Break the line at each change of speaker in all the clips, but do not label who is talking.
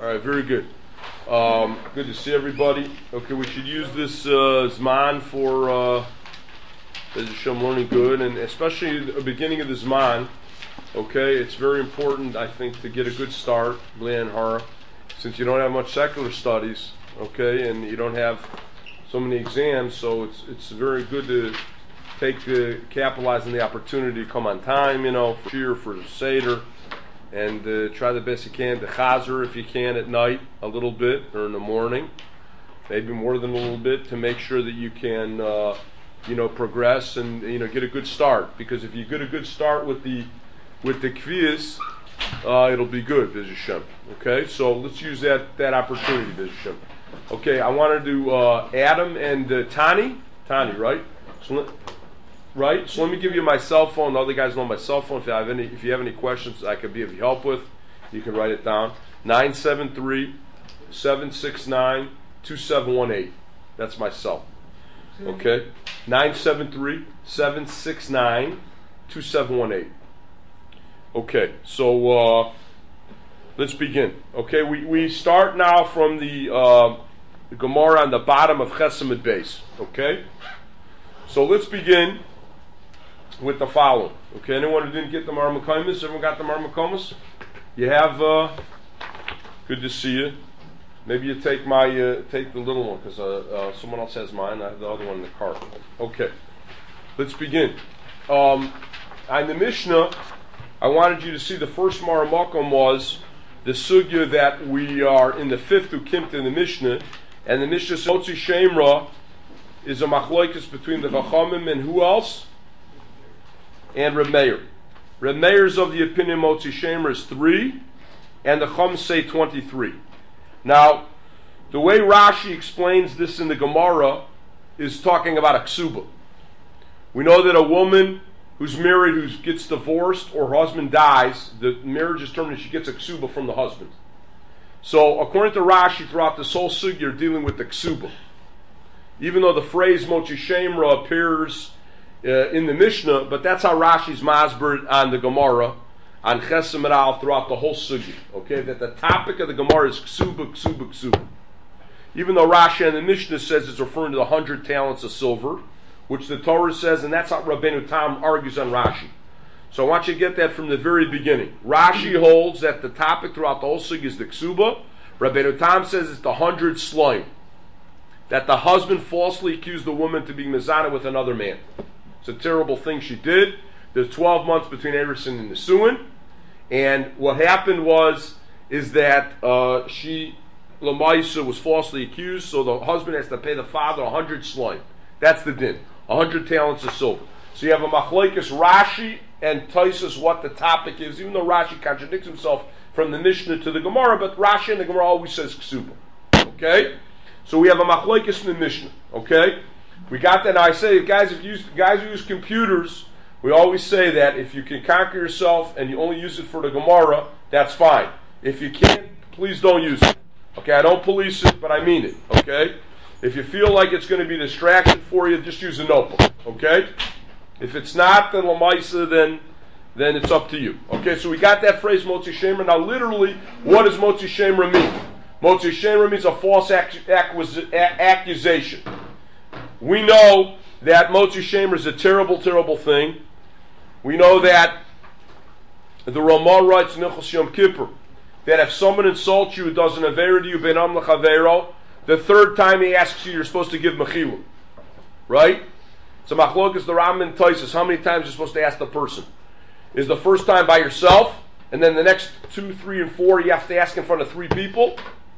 All right, very good. Good to see everybody. Okay, we should use this Zman for Hashem learning good, and especially the beginning of the Zman. Okay, it's very important, I think, to get a good start, B'lei Hara, since you don't have much secular studies, okay, and you don't have so many exams, so it's very good to capitalize on the opportunity to come on time, for Shir, for Seder, and try the best you can to Chazer if you can at night a little bit, or in the morning, maybe more than a little bit, to make sure that you can, progress and, get a good start. Because if you get a good start with the Kviyas, it'll be good, B'ez Hashem. Okay, so let's use that opportunity, B'ez Hashem. Okay, I want to do Adam and Tani, right? So let me give you my cell phone. The other guys know my cell phone. If you have any questions I could be of help with, you can write it down. 973-769-2718. That's my cell. Okay? 973-769-2718. Okay, so let's begin. Okay, we start now from the Gemara on the bottom of Chesed Beis. Okay? So let's begin with the following. Okay, anyone who didn't get the Marmakomis? Everyone got the Marmakomis? You have, good to see you. Maybe you take take the little one, because someone else has mine. I have the other one in the cart. Okay, let's begin. On the Mishnah, I wanted you to see the first Marmakom was the sugya that we are in the fifth ukimta in the Mishnah, and the Mishnah says Motzi Shemra is a machlokes between the Chachamim and who else? And Reb Meir. Reb Meir is of the opinion Motzi Shemra is 3, and the Chum say 23. Now, the way Rashi explains this in the Gemara is talking about a ksuba. We know that a woman who's married, who gets divorced, or her husband dies, the marriage is terminated, she gets a ksuba from the husband. So, according to Rashi, throughout this whole sugya, you're dealing with the ksuba. Even though the phrase Motzi Shemra appears in the Mishnah, but that's how Rashi's masber on the Gemara, on Chesed Meral, throughout the whole sugya. Okay, that the topic of the Gemara is ksuba, ksuba, ksuba. Even though Rashi and the Mishnah says it's referring to the 100 talents of silver, which the Torah says, and that's how Rabbeinu Tam argues on Rashi. So I want you to get that from the very beginning. Rashi holds that the topic throughout the whole sugya is the ksuba. Rabbeinu Tam says it's the 100 slime. That the husband falsely accused the woman to be mezana with another man. It's a terrible thing she did. There's 12 months between Erusin and Nisuin. And what happened is that she, Lamaisa, was falsely accused, so the husband has to pay the father 100 slime. That's the din. 100 talents of silver. So you have a machlokes Rashi and Tosfos what the topic is, even though Rashi contradicts himself from the Mishnah to the Gemara, but Rashi and the Gemara always says ksuba. Okay? So we have a machlokes in the Mishnah. Okay? We got that. Now I say, guys who use computers, we always say that if you can conquer yourself and you only use it for the Gemara, that's fine. If you can't, please don't use it. Okay, I don't police it, but I mean it. Okay? If you feel like it's going to be a distraction for you, just use a notebook. Okay? If it's not, then Lamaisa, then it's up to you. Okay, so we got that phrase, Motzi Shemra. Now literally, what does Motzi Shemra mean? Motzi Shemra means a false accusation. We know that Motzi Shemra is a terrible, terrible thing. We know that the Ramah writes in Hilchos Yom Kippur that if someone insults you, does an avera to you, ben am lechavero, the third time he asks you, you're supposed to give mechila. Right? So machlokes the Rambam and Tosfos, how many times you're supposed to ask the person? Is the first time by yourself, and then the next 2, 3, and 4 you have to ask in front of 3 people?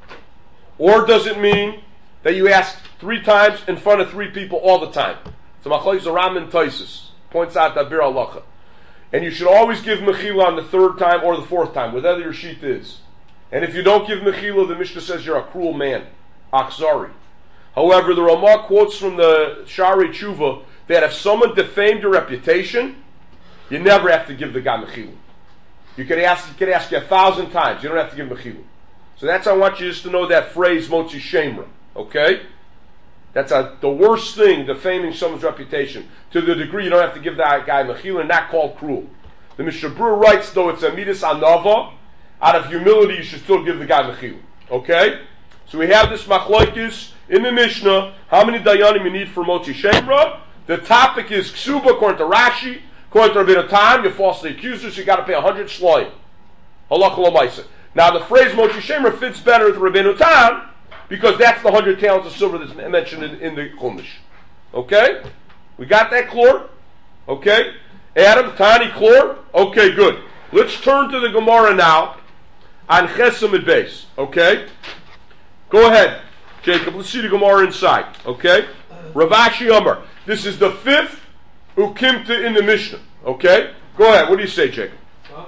Or does it mean that you ask 3 times in front of 3 people all the time? So machlokes the Rambam and Tosfos points out that bir halacha. And you should always give mechila on the 3rd time or the 4th time, whatever your sheet is. And if you don't give mechila, the Mishnah says you're a cruel man. Achzari. However, the Ramah quotes from the Shari Tshuva that if someone defamed your reputation, you never have to give the guy mechila. You could ask you 1,000 times. You don't have to give mechila. So that's, I want you just to know that phrase, Motzi Shemra. Okay? That's the worst thing, defaming someone's reputation. To the degree you don't have to give that guy mechila, and not called cruel. The Mishnah Berurah writes, though it's a midas anava, out of humility you should still give the guy mechila. Okay? So we have this machlokes in the Mishnah. How many dayanim you need for Motzi Shemra? The topic is ksuba according to Rashi. According to Rabbeinu Tam, you're falsely accused, so you got to pay 100 shloim. Halacha l'maisa. Now the phrase Motzi Shemra fits better with Rabbeinu Tam because that's the 100 talents of silver that's mentioned in the Chumash. Okay? We got that clear? Okay? Adam, Tani, clear? Okay, good. Let's turn to the Gemara now on Ches Amud Beis. Okay? Go ahead, Jacob. Let's see the Gemara inside. Okay? Rav Ashi Amar. This is the fifth Ukimta in the Mishnah. Okay? Go ahead. What do you say, Jacob?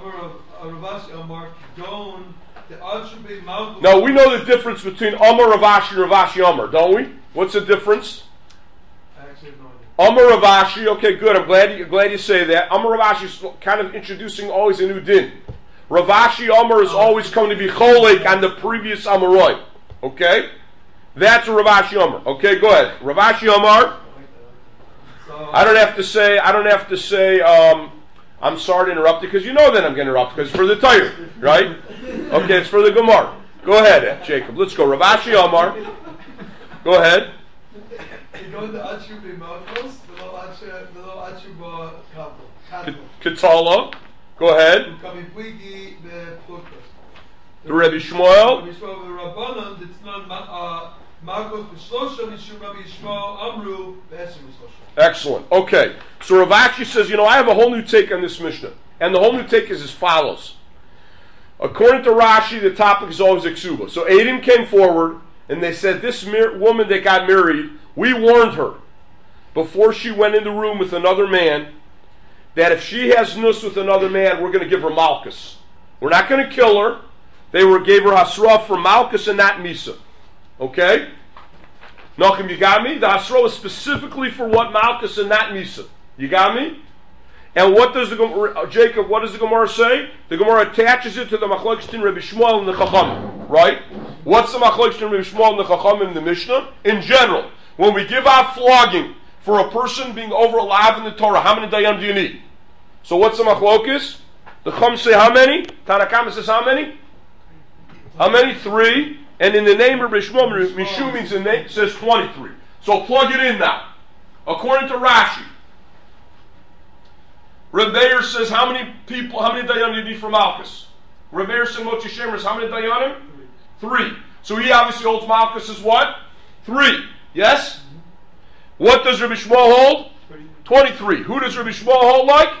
Now, we know the difference between Amar, Rav Ashi, and Rav Ashi Amar, don't we? What's the difference? Amar Rav Ashi, okay, good. I'm glad you say that. Amar Rav Ashi is kind of introducing always a new din. Rav Ashi Amar is always coming to be cholek on the previous Amaroi. Okay? That's a Rav Ashi Amar. Okay, go ahead. Rav Ashi Amar. I don't have to say, I'm sorry to interrupt you, because you know that I'm going to interrupt, because it's for the Torah, right? Okay, it's for the Gemara. Go ahead, Jacob. Let's go. Rav Ashi Amar. Go ahead. Katala. Go ahead. The Rebbe Shmuel. Excellent. Okay. So Rav Ashi says, I have a whole new take on this Mishnah. And the whole new take is as follows. According to Rashi, the topic is always Iksuba. So Adim came forward and they said, this woman that got married, we warned her before she went in the room with another man that if she has nus with another man, we're going to give her Malkus. We're not going to kill her. They gave her Hasra for Malkus and not Misa. Okay? Nachum, you got me? The Hasra is specifically for what Malkus and not Misa. You got me? And what does Jacob, what does the Gemara say? The Gemara attaches it to the Machlokes in Rabbi Shmuel and the Chachamim. Right? What's the Machlokes in Rabbi Shmuel and the Chachamim in the Mishnah? In general, when we give out flogging for a person being over alive in the Torah, how many dayan do you need? So what's the Machlokes? The Chum say how many? Tanakama says how many? How many? 3. And in the name of Rabbi Shmuel, Mishu means the name, says 23. So plug it in now. According to Rashi, Reb Meir says how many dayanim do you need for Malkus? Reb Meir says Motzi Shemra is how many dayanim? 3. So he obviously holds Malkus as what? 3. Yes? What does Rabbi Shmuel hold? 23. Who does Rabbi Shmuel hold like?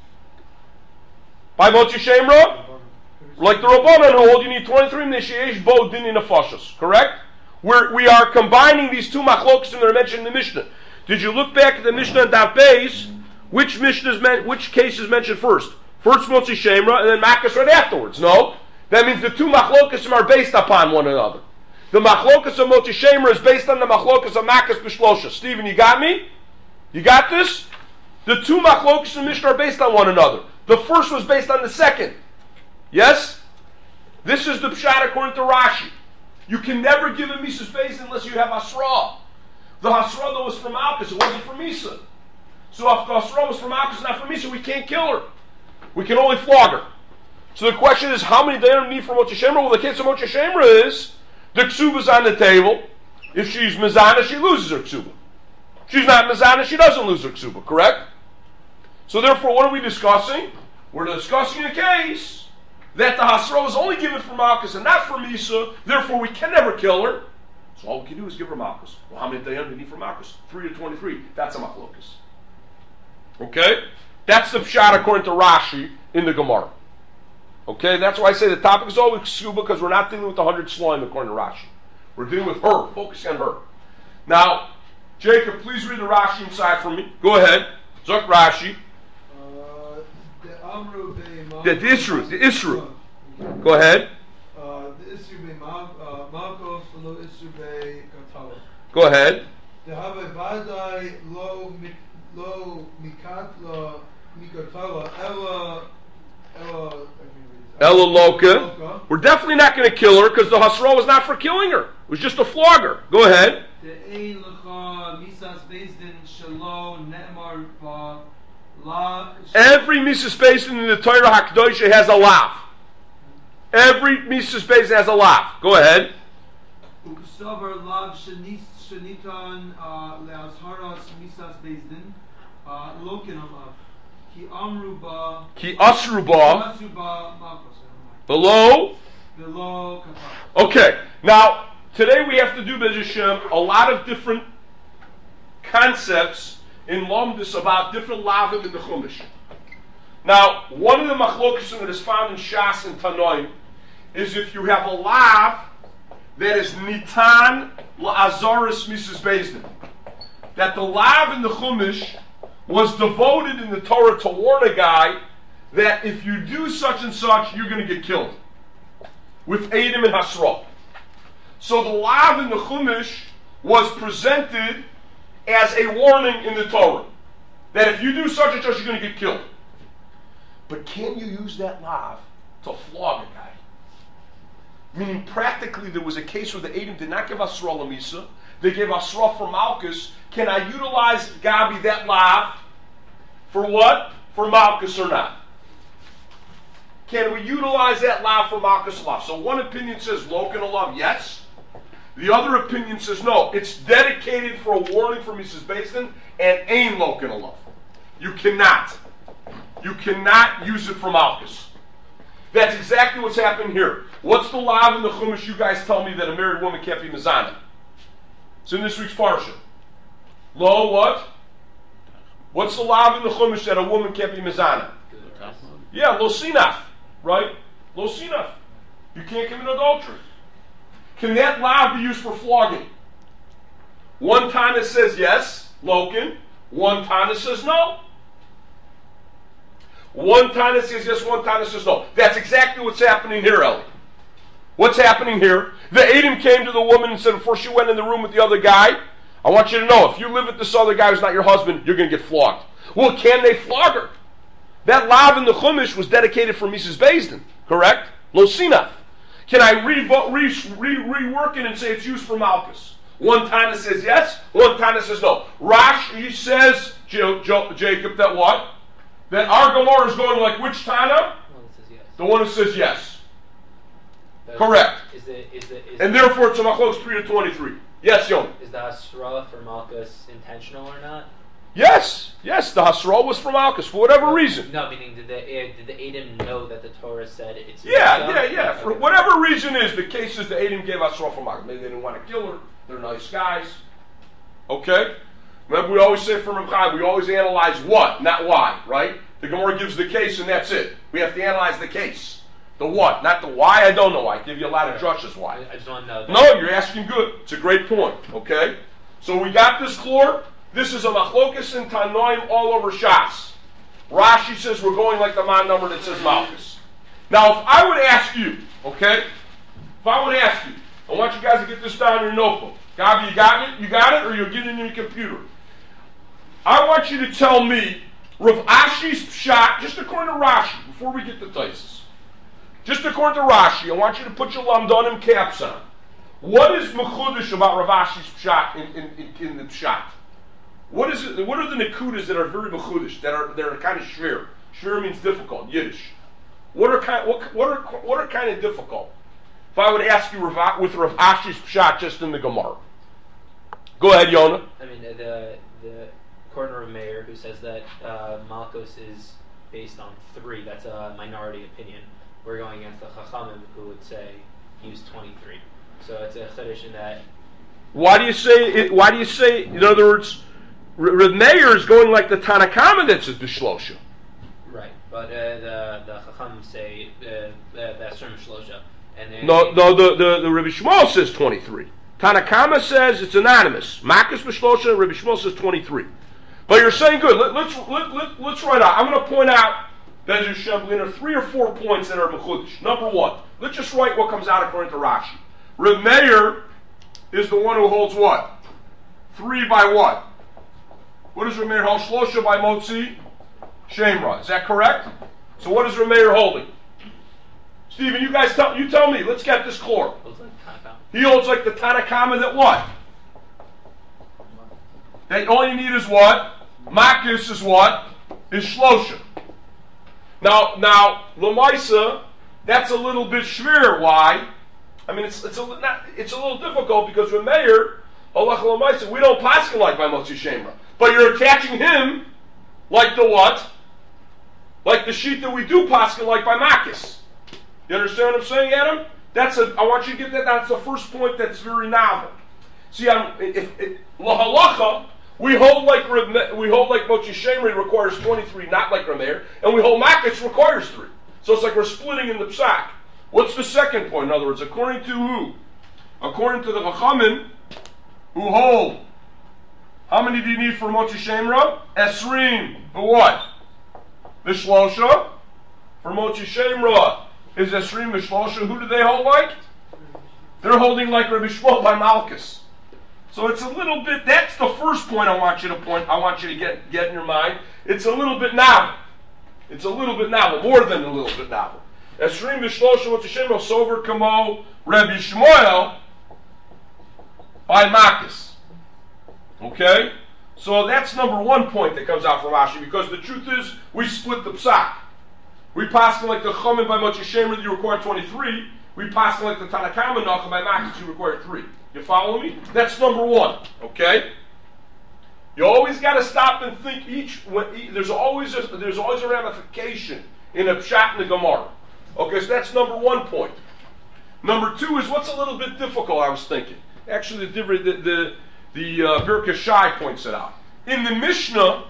By Motzi Shemra? Like the Rabbanan hold, you need 23 Nesheyesh Bo Din in Nefashos. Correct? We are combining these two machlokes that are mentioned in the Mishnah. Did you look back at the Mishnah and Daf Beis? Which case is mentioned first? First Motzi Shemra and then Malkus right afterwards. No? That means the two machlokas are based upon one another. The machlokas of Motzi Shemra is based on the machlokas of Malkus B'Shlosha. Stephen, you got me? You got this? The two machlokas in the Mishnah are based on one another. The first was based on the second. Yes? This is the pshat according to Rashi. You can never give a Misa's base unless you have Hasra. The Hasra though was from Malkus, it wasn't from Misa. So if the Hasra was from Malkus, not from Misa, we can't kill her. We can only flog her. So the question is, how many dayanim need for Motzi Shemra? Well, the case of Motzi Shemra is, the ksuba's on the table. If she's mezana, she loses her ksuba. She's not mezana, she doesn't lose her ksuba, correct? So therefore, what are we discussing? We're discussing a case that the Hasra is only given for Malkus and not for Misa, therefore we can never kill her. So all we can do is give her Malkus. Well, how many dayanim do you need for Malkus? 3 to 23. That's a machlokus. Okay? That's the pshat according to Rashi in the Gemara. Okay? That's why I say the topic is always ksuba, because we're not dealing with the 100 slime according to Rashi. We're dealing with her, focusing on her. Now, Jacob, please read the Rashi inside for me. Go ahead. Zok Rashi. The Isru. Go ahead.
The Isru be Malkos, lo Isru be Katala.
Go ahead.
The have a vadai lo mikatla mikatala Ella
Loka. We're definitely not going to kill her because the Hasra was not for killing her. It was just a flogger. Go ahead. Every Misas Beis in the Torah HaKadosh has a lav. Every Mises Beis has a lav. Go ahead.
Uksavar lav shenitan leazharas misas bezdin lokin alav ki amru ba
Ki asru ba
malchus
below.
below katar.
Okay, now today we have to do Be'ez Hashem a lot of different concepts in Lomdus about different lavim in the Chumash. Now, one of the machlokesim that is found in Shas and Tanoim is if you have a lav that is nitan la'azaris Mises Bezdin, that the lav in the Chumash was devoted in the Torah to warn a guy that if you do such and such, you're going to get killed with Eidim and Hasra. So the lav in the Chumash was presented as a warning in the Torah that if you do such and such, you're going to get killed. But can you use that lav to flog a guy? Meaning, practically, there was a case where the Eidim did not give Asra Lamisa, they gave Asra for Malchus. Can I utilize, Gabi, that lav for what? For Malchus or not? Can we utilize that lav for Malchus lav? So one opinion says Lokin alav, yes. The other opinion says no. It's dedicated for a warning for Mrs. Basin and ain Lokin alav. You cannot. You cannot use it for Malchus. That's exactly what's happening here. What's the lav in the Chumash you guys tell me that a married woman can't be Mizana? It's in this week's Parsha. Lo, what? What's the lav in the Chumash that a woman can't be Mizana? Yeah, lo sinaf, right? Lo sinaf. You can't commit adultery. Can that lav be used for flogging? One Tana says yes, Lokin. One Tana says no. One Tana says yes, one Tana says no. That's exactly what's happening here, Ellie. What's happening here? The Eidim came to the woman and said before she went in the room with the other guy, I want you to know, if you live with this other guy who's not your husband, you're going to get flogged. Well, can they flog her? That lav in the Chumash was dedicated for Mrs. Bezdin, correct? Lo sinaf. Can I rework it and say it's used for Malchus? One Tana says yes, one Tana says no. Rashi says, Jacob, that what? That our Gemara is going like which Tana? The one who says yes. Correct. And therefore it's a machlokes 3 to 23. Yes, Yon.
Is the Hasra for Malchus intentional or not?
Yes, the Hasra was for Malchus for whatever reason.
No, meaning did the Eidim know that the Torah said it's
Yeah. For whatever reason is, the case is the Eidim gave Hasra for Malchus. Maybe they didn't want to kill her. They're nice guys. Okay? Remember we always say from Ramchai, we always analyze what, not why, right? The Gemara gives the case and that's it. We have to analyze the case. The what, not the why. I don't know why. I give you a lot of drushes why.
I just want to know.
No, you're asking good. It's a great point. Okay? So we got this chlor. This is a machlokas and tanoim all over Shas. Rashi says we're going like the man number that says Malchus. Now, if I would ask you, okay? If I would ask you, I want you guys to get this down in your notebook. Gabi, you got it? You got it? Or you're getting it in your computer? I want you to tell me Rav Ashi's pshat, just according to Rashi, before we get to Taisus. Just according to Rashi, I want you to put your lamdonim caps on. What is mechudish about Rav Ashi's pshat in the pshat? What is it? What are the nekudas that are very mechudish, that are kind of shver? Shver means difficult, Yiddish. What are kind of difficult? If I would ask you with Rav Ashi's pshat just in the Gemara. Go ahead, Yona.
I mean, the corner of Meir who says that Malchus is based on 3. That's a minority opinion. We're going against the Chachamim who would say use 23. So it's a chiddush in that.
Why do you say? In other words, Rav Meir is going like the Tanakama that says Bishlosha.
Right, but the Chachamim say that's from Shlosha. And
the Rabbi Shmuel says 23. Tanakama says it's anonymous. Makas Bishlosha, Rabbi Shmuel says 23. But you're saying good. Let's write out. I'm going to point out Be'ez Hashem, there are 3 or 4 points that are mechudish. Number 1, let's just write what comes out according to Rashi. Rav Meir is the one who holds what? 3 by what? What does Rav Meir hold? Shlosha by Motzi Shemra. Is that correct? So what is Rav Meir holding? Stephen, you guys tell me. Let's get this clear. He holds like the Tanakama that what? That all you need is what? Makis is what? Is Shlosha. Now, Lamaisa, that's a little bit schwer. Why? I mean, it's a little difficult because with Meir, Allah Lamaisa, we don't paskin like by Motzi Shemra. But you're attaching him like the what? Like the sheet that we do paskin like by Makis. You understand what I'm saying, Adam? I want you to get that. That's the first point that's very novel. See, lahalacha, we hold like Motzi Shemra requires 23, not like Rameir, and we hold Makis requires 3. So it's like we're splitting in the psak. What's the second point? In other words, according to who? According to the Chachamim, who hold. How many do you need for Motzi Shemra? Esrim. For what? Vishlosha. For Motzi Shemra is Esrim Vishlosha. Who do they hold like? They're holding like Rabbi Shmuel by Malchus. So it's a little bit, that's the first point I want you to get in your mind. It's a little bit novel. It's a little bit novel, more than a little bit novel. Esrim Vishlosha Motzi Shemra Sover Kamo Rabbi Shmuel by Malchus. Okay? So that's number one point that comes out from Rashi, because the truth is, we split the psak. We pass like the Chomin by Motzi Shemra that you require 23. We pass like the Tanakama Nachum by Makis you require 3. You follow me? That's number one. Okay? You always got to stop and think there's always a ramification in a pshat and a gemara. Okay, so that's number one point. Number two is what's a little bit difficult, I was thinking. Actually, the Birka Shai points it out. In the Mishnah,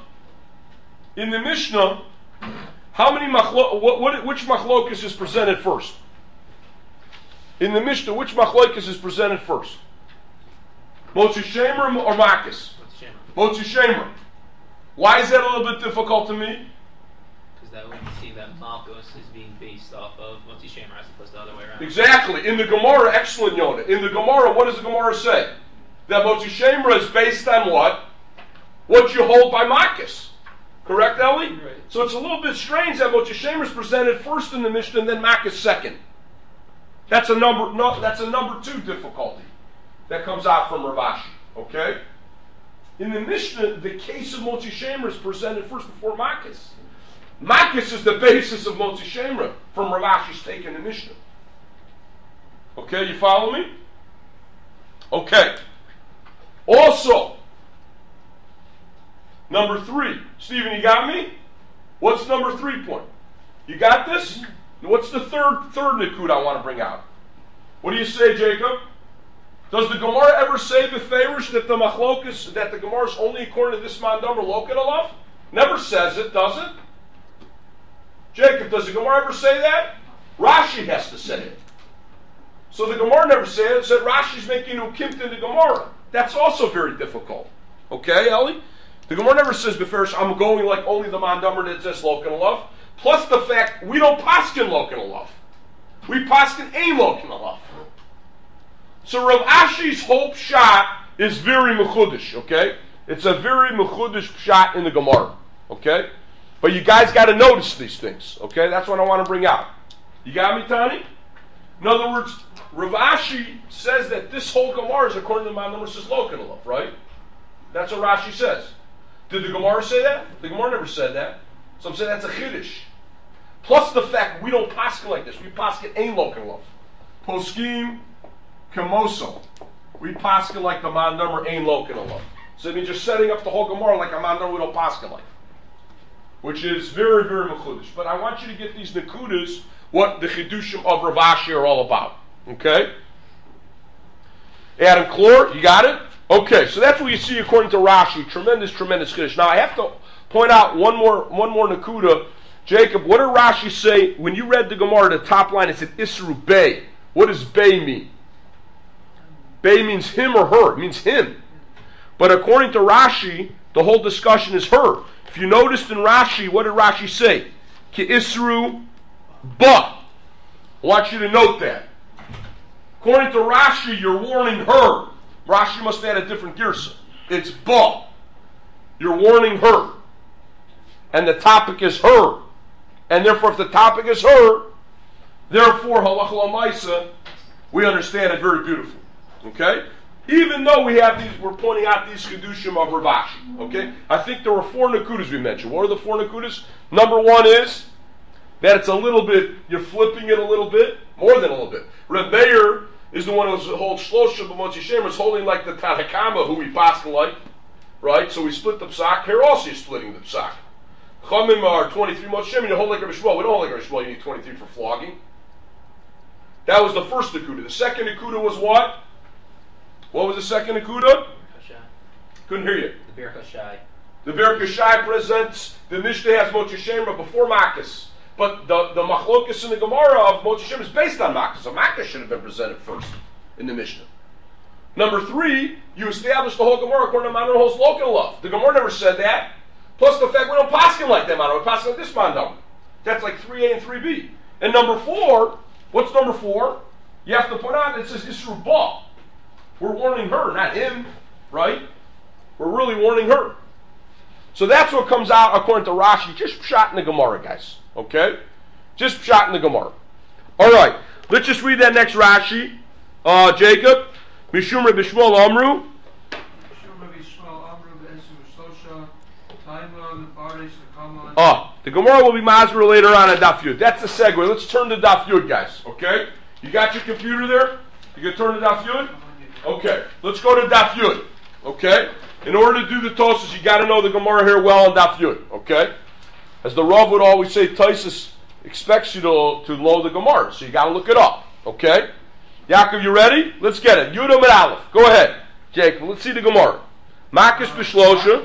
how many which machlokas is presented first? In the Mishnah, which machlokas is presented first? Motzi Shemra or Makis? Motzi Shemra. Why is that a little bit difficult to me?
Because that way you see that Malchus is being based off of Motzi Shemra as opposed to the other way around.
Exactly. In the Gemara, excellent Yonah. In the Gemara, what does the Gemara say? That Motzi Shemra is based on what? What you hold by Makis. Correct, Eli?
Right.
So it's a little bit strange that Motzi Shemra is presented first in the Mishnah and then Makis second. That's a number two difficulty that comes out from Rav Ashi. Okay? In the Mishnah, the case of Motzi Shemra is presented first before Makis. Makis is the basis of Motzi Shemra from Rav Ashi's take in the Mishnah. Okay, you follow me? Okay. Also, number 3. Stephen, you got me? What's number 3 point? You got this? What's the third nikud I want to bring out? What do you say, Jacob? Does the Gemara ever say beferish that the machlokas, that the Gemara is only according to this mandam or loket alaf? Never says it, does it? Jacob, does the Gemara ever say that? Rashi has to say it. So the Gemara never said it. It said Rashi's making ukimt in the Gemara. That's also very difficult. Okay, Eli? The Gemara never says beferish, I'm going like only the mandamar that says loket alaf. Plus the fact we don't paskin loket alaf. We paskin ein loket alaf. So Rav Ashi's whole pshat is very mechudish, okay? It's a very mechudish pshat in the Gemara, okay? But you guys got to notice these things, okay? That's what I want to bring out. You got me, Tani? In other words, Rav Ashi says that this whole Gemara is according to the Mandamar says loket alaf, right? That's what Rashi says. Did the Gemara say that? The Gemara never said that. So I'm saying that's a chiddush. Plus the fact we don't paskin like this. We paskin ein loket alaf. Poskim Kamoso. We paskin like the mandamar ein loket alaf. So it means you're setting up the whole Gemara like a mandamar we don't paskin like. Which is very, very mechudish. But I want you to get these nekudas, what the chidushim of Rav Ashi are all about. Okay? Adam Klor, you got it? Okay, so that's what you see according to Rashi. Tremendous chiddush. Now I have to point out one more nekuda. Jacob, what did Rashi say? When you read the Gemara, the top line, it said Isru Bey. What does Bey mean? Bey means him or her. It means him. But according to Rashi, the whole discussion is her. If you noticed in Rashi, what did Rashi say? Ki Isru Ba. I want you to note that. According to Rashi, you're warning her. Rashi must add a different girsa. It's Ba. You're warning her. And the topic is her. And therefore, if the topic is her, therefore, halacha l'maisa, we understand it very beautifully. Okay? Even though we have these, we're pointing out these chidushim of Rav Ashi. Okay? I think there were 4 nakudas we mentioned. What are the 4 nakudas? Number 1 is that it's a little bit, you're flipping it a little bit, more than a little bit. Reb Meir is the one who holds Shlosha b'motzi shemer, is holding like the Tanakama, who we pass like, right? So we split the psak. Here also you're splitting the psak. Chamim are 23 motzi shemer, you hold like Rabbi Shmuel. We don't hold like Rabbi Shmuel, you need 23 for flogging. That was the first Nakuda. The second Nakuda was what? What was the second Nakuda? Couldn't hear you.
The Bir Kashai.
The Bir Kashai presents the Mishnah has Motzi Shemer before Makkas. But the Machlokas in the Gemara of Motzi Shemer is based on Makkas. So Makkas should have been presented first in the Mishnah. Number 3, you establish the whole Gemara according to Manon Hol's local love. The Gemara never said that. Plus the fact we don't paskin like that Manon. We paskin like this Manon. That's like 3A and 3B. And number 4, what's number 4? You have to put on, it says Isru Ba. We're warning her, not him, right? We're really warning her. So that's what comes out according to Rashi. Just shot in the Gemara, guys. Okay? Just shot in the Gemara. Alright, let's just read that next Rashi. Jacob. Mishum Rabbi Shmuel Amru. The Gemara will be Masra later on at Daf Yud. That's the segue. Let's turn to Daf Yud, guys. Okay? You got your computer there? You can turn to Daf Yud? Okay. Let's go to Daf Yud. Okay? In order to do the Tosas, you got to know the Gemara here well on Daf Yud. Okay? As the Rav would always say, Tosas expects you to know the Gemara, so you got to look it up. Okay? Yaakov, you ready? Let's get it. Yud Amid Aleph. Go ahead. Jacob, let's see the Gemara. Makis B'Shlosha.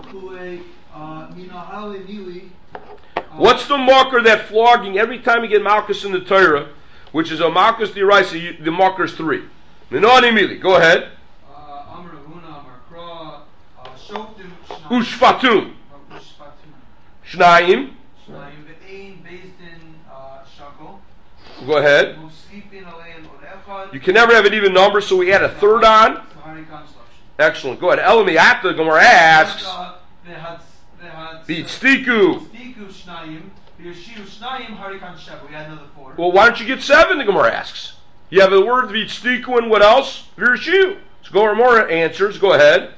What's the marker that flogging every time you get Malchus in the Torah, which is a Malchus D'Oraisa, the marker is 3. Minani Mili, go ahead. Ushfatum. Shnayim. Go ahead. You can never have an even number, so we add a third on. Excellent. Go ahead. Elamiat, the Gemara asks. V'tztiku. Well, why don't you get 7? The Gemara asks. You have the word v'tztiku and what else? V'yishiu. So Gemara answers. Go ahead.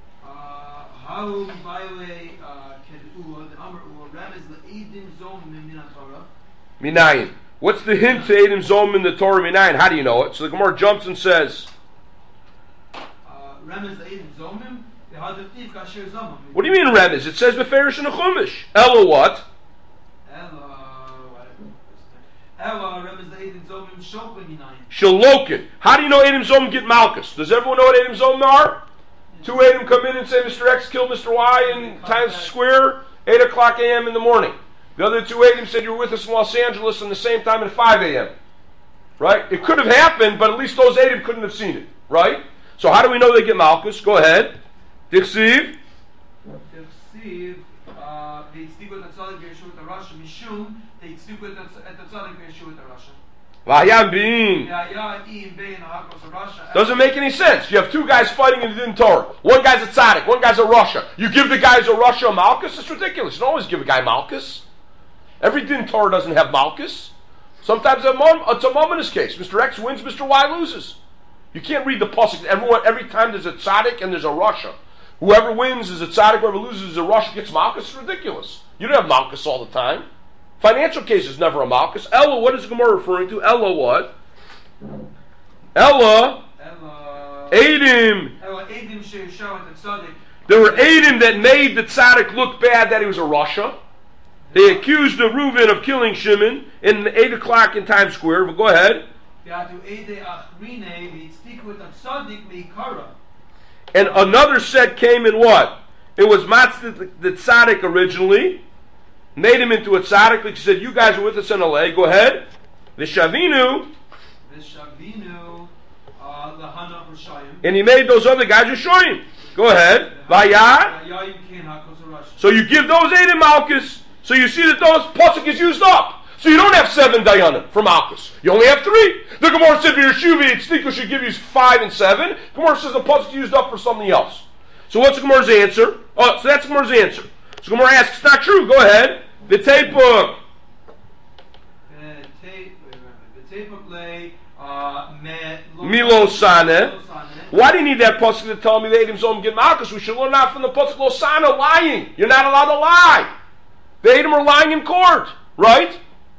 Minayin. What's the hint to Eidim Zom in the Torah Minayin? How do you know it? So the Gemara jumps and says. What do you mean Remez? It says Beferish in the Chumash. Ella what? Shalokin. How do you know Eidim Zom get Malchus? Does everyone know what Eidim Zom are? 2 Eidim come in and say Mr. X killed Mr. Y in Times Square, 8 o'clock a.m. in the morning. The other 2 Eidim said you were with us in Los Angeles in the same time at 5 a.m. Right? It could have happened, but at least those Eidim couldn't have seen it. Right? So how do we know they get Malchus? Go ahead. Dichsiv. Vayam Bein. Doesn't make any sense. You have 2 guys fighting in the Din Torah. One guy's a tzaddik, one guy's a Rasha. You give the guys a Rasha a Malchus? It's ridiculous. You don't always give a guy Malchus. Every Din Torah doesn't have Malchus. Sometimes it's a momentous case. Mr. X wins, Mr. Y loses. You can't read the pasuk. Every time there's a tzaddik and there's a Rasha. Whoever wins is a tzaddik, whoever loses is a Rasha, gets Malchus. It's ridiculous. You don't have Malchus all the time. Financial case is never a Malchus. Ella, what is the Gemara referring to? Ella what? Ella. Eidim. There were Eidim that made the tzaddik look bad that he was a Rasha. They accused the Reuven of killing Shimon in 8 o'clock in Times Square. But go ahead. And another set came in what? It was Matzah the tzaddik originally. Made him into a tzaddik. Like he said, you guys are with us in LA. Go ahead. Vishavinu. And he made those other guys Rishoyim. Go ahead. Vayah. So you give those 8 in Malchus. So you see that those pasuk is used up. So you don't have 7 dayanim for Malchus. You only have 3. The Gemara said Yershuvi and Tzniku should give you 5 and 7. The Gemara says the pasuk is used up for something else. So what's the Gemara's answer? Oh, so that's the Gemara's answer. So Gemara asks, it's not true. Go ahead. The Tepuk. Milosane. Why do you need that pasuk to tell me the Eidim Zom get Malchus? We should learn out from the pasuk Losana, lying. You're not allowed to lie. The Eidim are lying in court, right?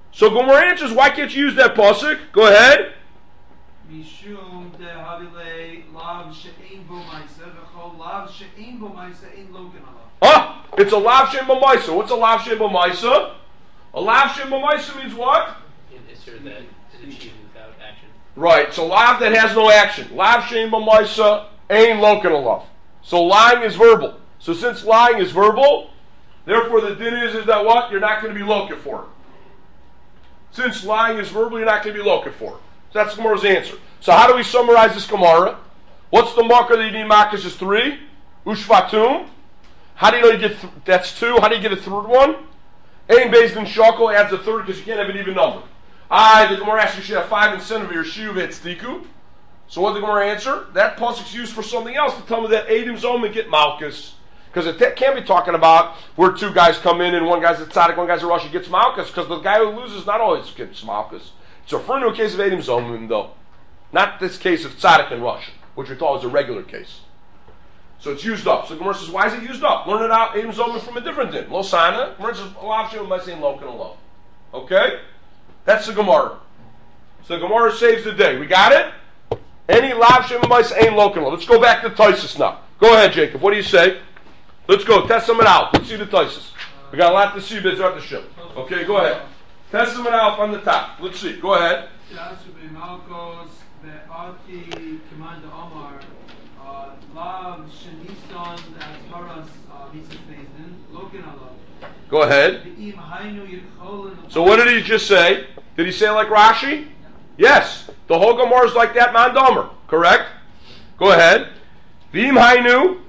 So Gemara answers, why can't you use that pasuk? Go ahead.
Mishum de havile lav she'ein bo ma'isa v'chol lav she'ein bo ma'isa ein loken alav.
It's a lav shem b'maisa. What's a lav shem b'maisa? A lav shem b'maisa means what?
An issur that is achieved without action.
Right, it's a lav that has no action. Lav shem b'maisa ain loken alav. So lying is verbal. So since lying is verbal, therefore the din is that what? You're not going to be loken for it. Since lying is verbal, you're not going to be loken for it. So that's Gemara's answer. So how do we summarize this Gemara? What's the marker that you need markers is 3? Ushvatum. How do you know you get that's 2? How do you get a third one? Ain based in shakel adds a third because you can't have an even number. The Gemara asks you should have 5 instead of your shiuv etztiku. So what did the Gemara answer? That pasuk's used for something else to tell me that Eidim Zom get Malchus. Because it can't be talking about where 2 guys come in and one guy's a tzaddik, one guy's a Rashi gets Malchus, because the guy who loses not always gets Malchus. It's referring to a case of Eidim Zomim, though. Not this case of tzaddik and Rashi, which we thought was a regular case. So it's used up. So the Gemara says, why is it used up? Learn it out, Eidim Zomim from a different din. Lo Sana. Gemara says, Alav Shem by saying Lokan Alav. Okay? That's the Gemara. So the Gemara saves the day. We got it? Any Lav Shem by saying Lokan Alav. Let's go back to Taisus now. Go ahead, Jacob. What do you say? Let's go. Test them out. Let's see the Taisus. We got a lot to see, but it's hard to show. Okay, go ahead. Test them out on the top. Let's see. Go ahead. Go ahead. So what did he just say? Did he say it like Rashi? Yes. The whole Gemara is like that Mandomer. Correct? Go ahead. V'im hainu.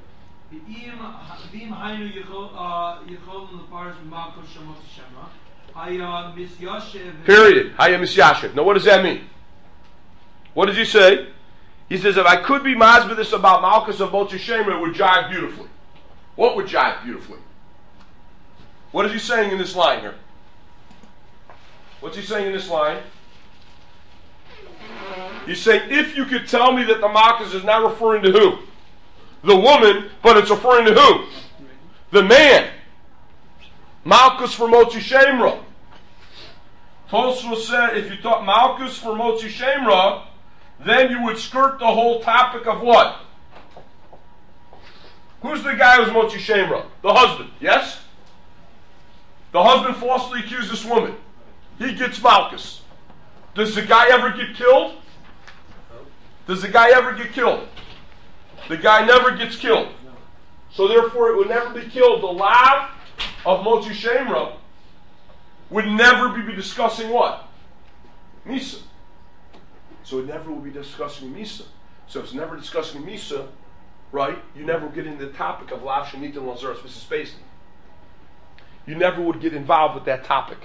Period. Haya misyashev. Now what does that mean? What does he say? He says, if I could be masbeh this about Malchus of Motzi Shemer, it would jive beautifully. What would jive beautifully? What is he saying in this line here? What's he saying in this line? He's saying, if you could tell me that the Malchus is not referring to who? The woman, but it's referring to who? The man. Malchus for Motzi Shemra. Tosfos said, if you taught Malchus for Motzi Shemra, then you would skirt the whole topic of what? Who's the guy who's Motzi Shemra? The husband, yes? The husband falsely accused this woman. He gets Malchus. Does the guy ever get killed? Does the guy ever get killed? The guy never gets killed. So therefore it would never be killed. The lav of Motzi Shemra would never be discussing what? Misa. So it never will be discussing Misa. So if it's never discussing Misa, right, you never get into the topic of Lav Shenit and Lazaros Mrs. Spacey. You never would get involved with that topic.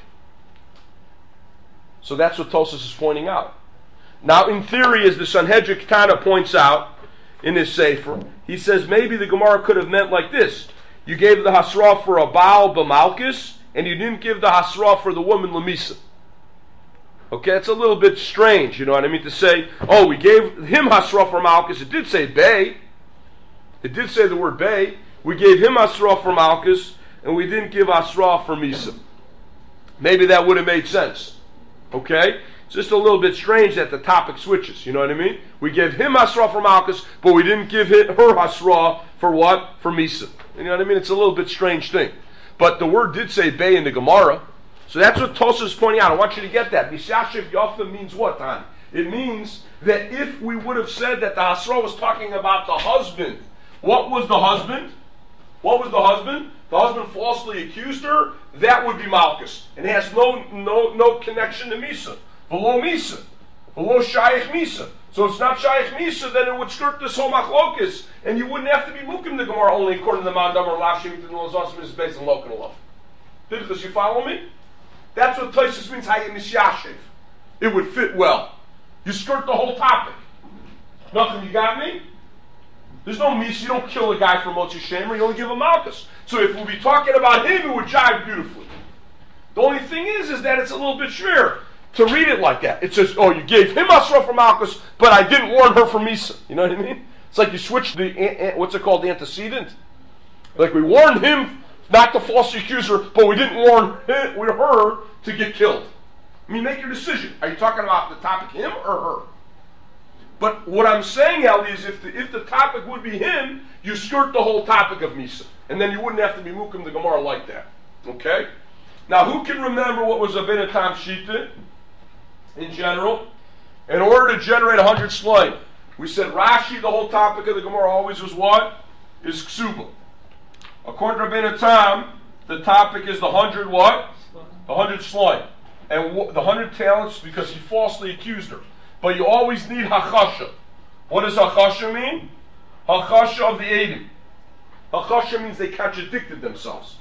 So that's what Tosas is pointing out. Now in theory, as the Sanhedrin Tana points out in his Sefer, he says maybe the Gemara could have meant like this. You gave the Hasra for a Baal B'Malchus, and you didn't give the Hasra for the woman Lamisa. Okay, it's a little bit strange, you know what I mean, to say, oh, we gave him Hasra for Malchus. It did say Bay. It did say the word Bay. We gave him Hasra for Malchus, and we didn't give Hasra for Misa. Maybe that would have made sense. Okay? It's just a little bit strange that the topic switches, you know what I mean? We gave him Hasra for Malchus, but we didn't give her Hasra for what? For Misa. You know what I mean? It's a little bit strange thing. But the word did say Bay in the Gemara. So that's what Tosas is pointing out. I want you to get that. Mishashiv Yafa means what, Tani? It means that if we would have said that the Hasra was talking about the husband, what was the husband? What was the husband? The husband falsely accused her. That would be Malchus. And it has no connection to Misa. Below Misa. Below Shaykh Misa. So it's not Shaykh Misa, then it would skirt this whole machlokas, and you wouldn't have to be mukim the Gemara only according to the Mandam or Lav Shemit and Lozos is based on Lokan Alav. Did you follow me? That's what Taisus means, Hayim Misyashiv. It would fit well. You skirt the whole topic. Nothing, you got me? There's no Misa, you don't kill a guy for Motzi Shemer, you only give him Malchus. So if we'll be talking about him, it would jive beautifully. The only thing is that it's a little bit schwer to read it like that. It says, oh, you gave him Asra for Malchus, but I didn't warn her for Misa. You know what I mean? It's like you switched the, what's it called, the antecedent? Like we warned him not to falsely accuse her, but we didn't warn her to get killed. I mean, make your decision. Are you talking about the topic him or her? But what I'm saying, Eli, is if the topic would be him, you skirt the whole topic of Misa. And then you wouldn't have to be Mukim the Gemara like that. Okay? Now, who can remember what was a Binatam Shita in general? In order to generate 100 slain, we said Rashi, the whole topic of the Gemara always was what? Is Ksuba. According to Rabbeinu Tam, the topic is the 100 what? The 100 slain. And the 100 talents because he falsely accused her. But you always need Hachasha. What does Hachasha mean? Hachasha of the Eidim. Hachasha means they contradicted themselves.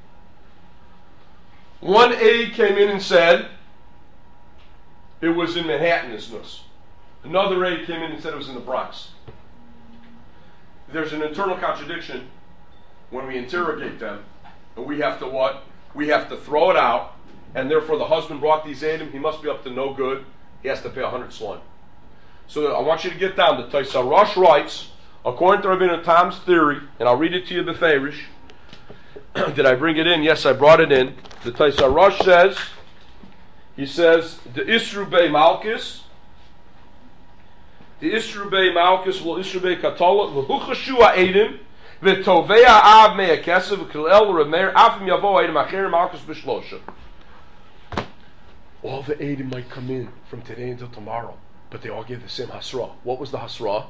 One aide came in and said it was in Manhattan, this nus. Another aide came in and said it was in the Bronx. There's an internal contradiction when we interrogate them, and we have to what? We have to throw it out, and therefore the husband brought these aidim, he must be up to no good, he has to pay 100 slime. So I want you to get down. The Taisa Rosh writes, according to Rabbeinu Tam's theory, and I'll read it to you beferish. Did I bring it in? Yes, I brought it in. The Taisa Rosh says, he says, the Isru Bey Malchus, the Isru Bey Malchus, will Isru Bey Katola, v'huchashu ha'edim, v'tovei ha'av mei ha'kesev, v'kilel remeir, afim yavo ha'edim acherim Malchus b'shlosha. All the Eidim might come in from today until tomorrow, but they all gave the same Hasra. What was the Hasra?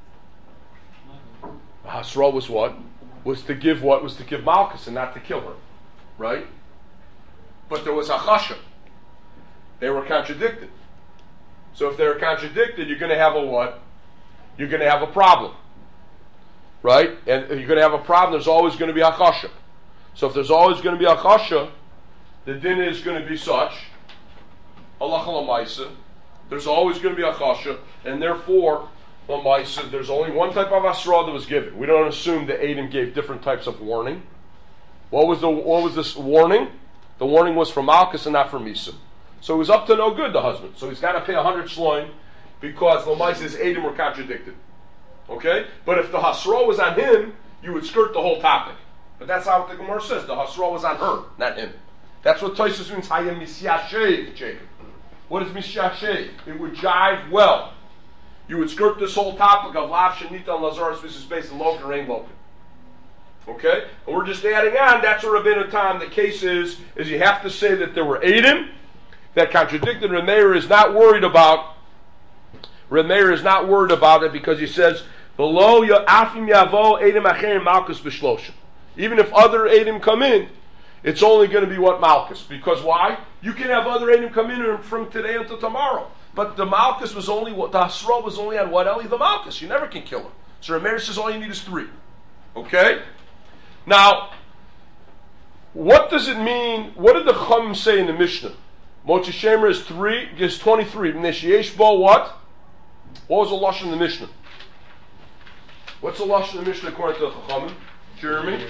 The Hasra was what? Was to give what? Was to give Malchus and not to kill her. Right? But there was a Chasha. They were contradicted. So if they're contradicted, you're going to have a what? You're going to have a problem. Right? And you're going to have a problem, there's always going to be a Chasha. So if there's always going to be a Chasha, the din is going to be such, Allah Lamaisa, there's always going to be a Chasha, and therefore, Lamaisa, there's only one type of Asra that was given. We don't assume that Adam gave different types of warning. What was this warning? The warning was for Malchus and not for Misa. So it was up to no good, the husband. So he's got to pay 100 shloim because Lamaisa's Adam were contradicted. Okay? But if the Hasra was on him, you would skirt the whole topic. But that's not what the Gemara says. The Hasra was on her, not him. That's what Tosfos means, Hayem Misyashev, Jacob. What is Misyashev? It would jive well. You would skirt this whole topic of Lav Shanita and Lazarus, which is based on Loken or Ain't Loken. Okay? And we're just adding on, that's what Rabbeinu Tam, the case is you have to say that there were Eidim that contradicted. Remeir is not worried about it because he says, below Afim Yavo Eidim Acherim Malchus B'Shlosha. Even if other Eidim come in, it's only going to be what Malchus. Because why? You can have other Eidim come in from today until tomorrow. But the Malchus was only what the Hasra was only on what, Eli? The Malchus. You never can kill her. So Rameir says all you need is 3. Okay? Now, what does it mean? What did the Chum say in the Mishnah? Motzi Shemer is 23. Nesheyesh bo what? What was the Lashon in the Mishnah? What's the Lashon in the Mishnah according to the Chachamim? Jeremy?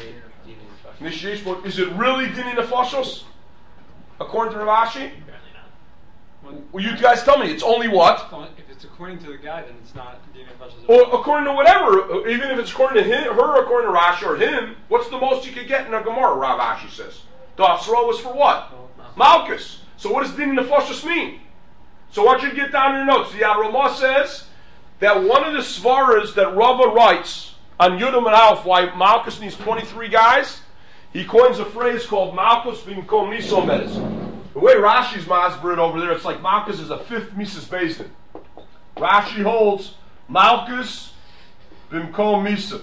Is it really Dini Nefashos? According to Rav Ashi? Well, you guys tell me, it's only what?
If it's according to the guy, then it's not Dini Nefashos.
Or according to whatever, even if it's according to him, her, according to Rashi, or him, what's the most you could get in a Gemara, Rav Ashi says? The Asra was for what? Malchus. So what does Dini Nefashos mean? So I want you to get down in your notes. The Yad Ramah says that one of the Svaras that Rava writes on Yudam and Alf, why Malchus needs 23 guys, he coins a phrase called Malchus b'mkom Niso Medes. The way Rashi's masbrid over there, it's like Malchus is a 5th Mises Bezdin. Rashi holds Malchus b'mkom Misa.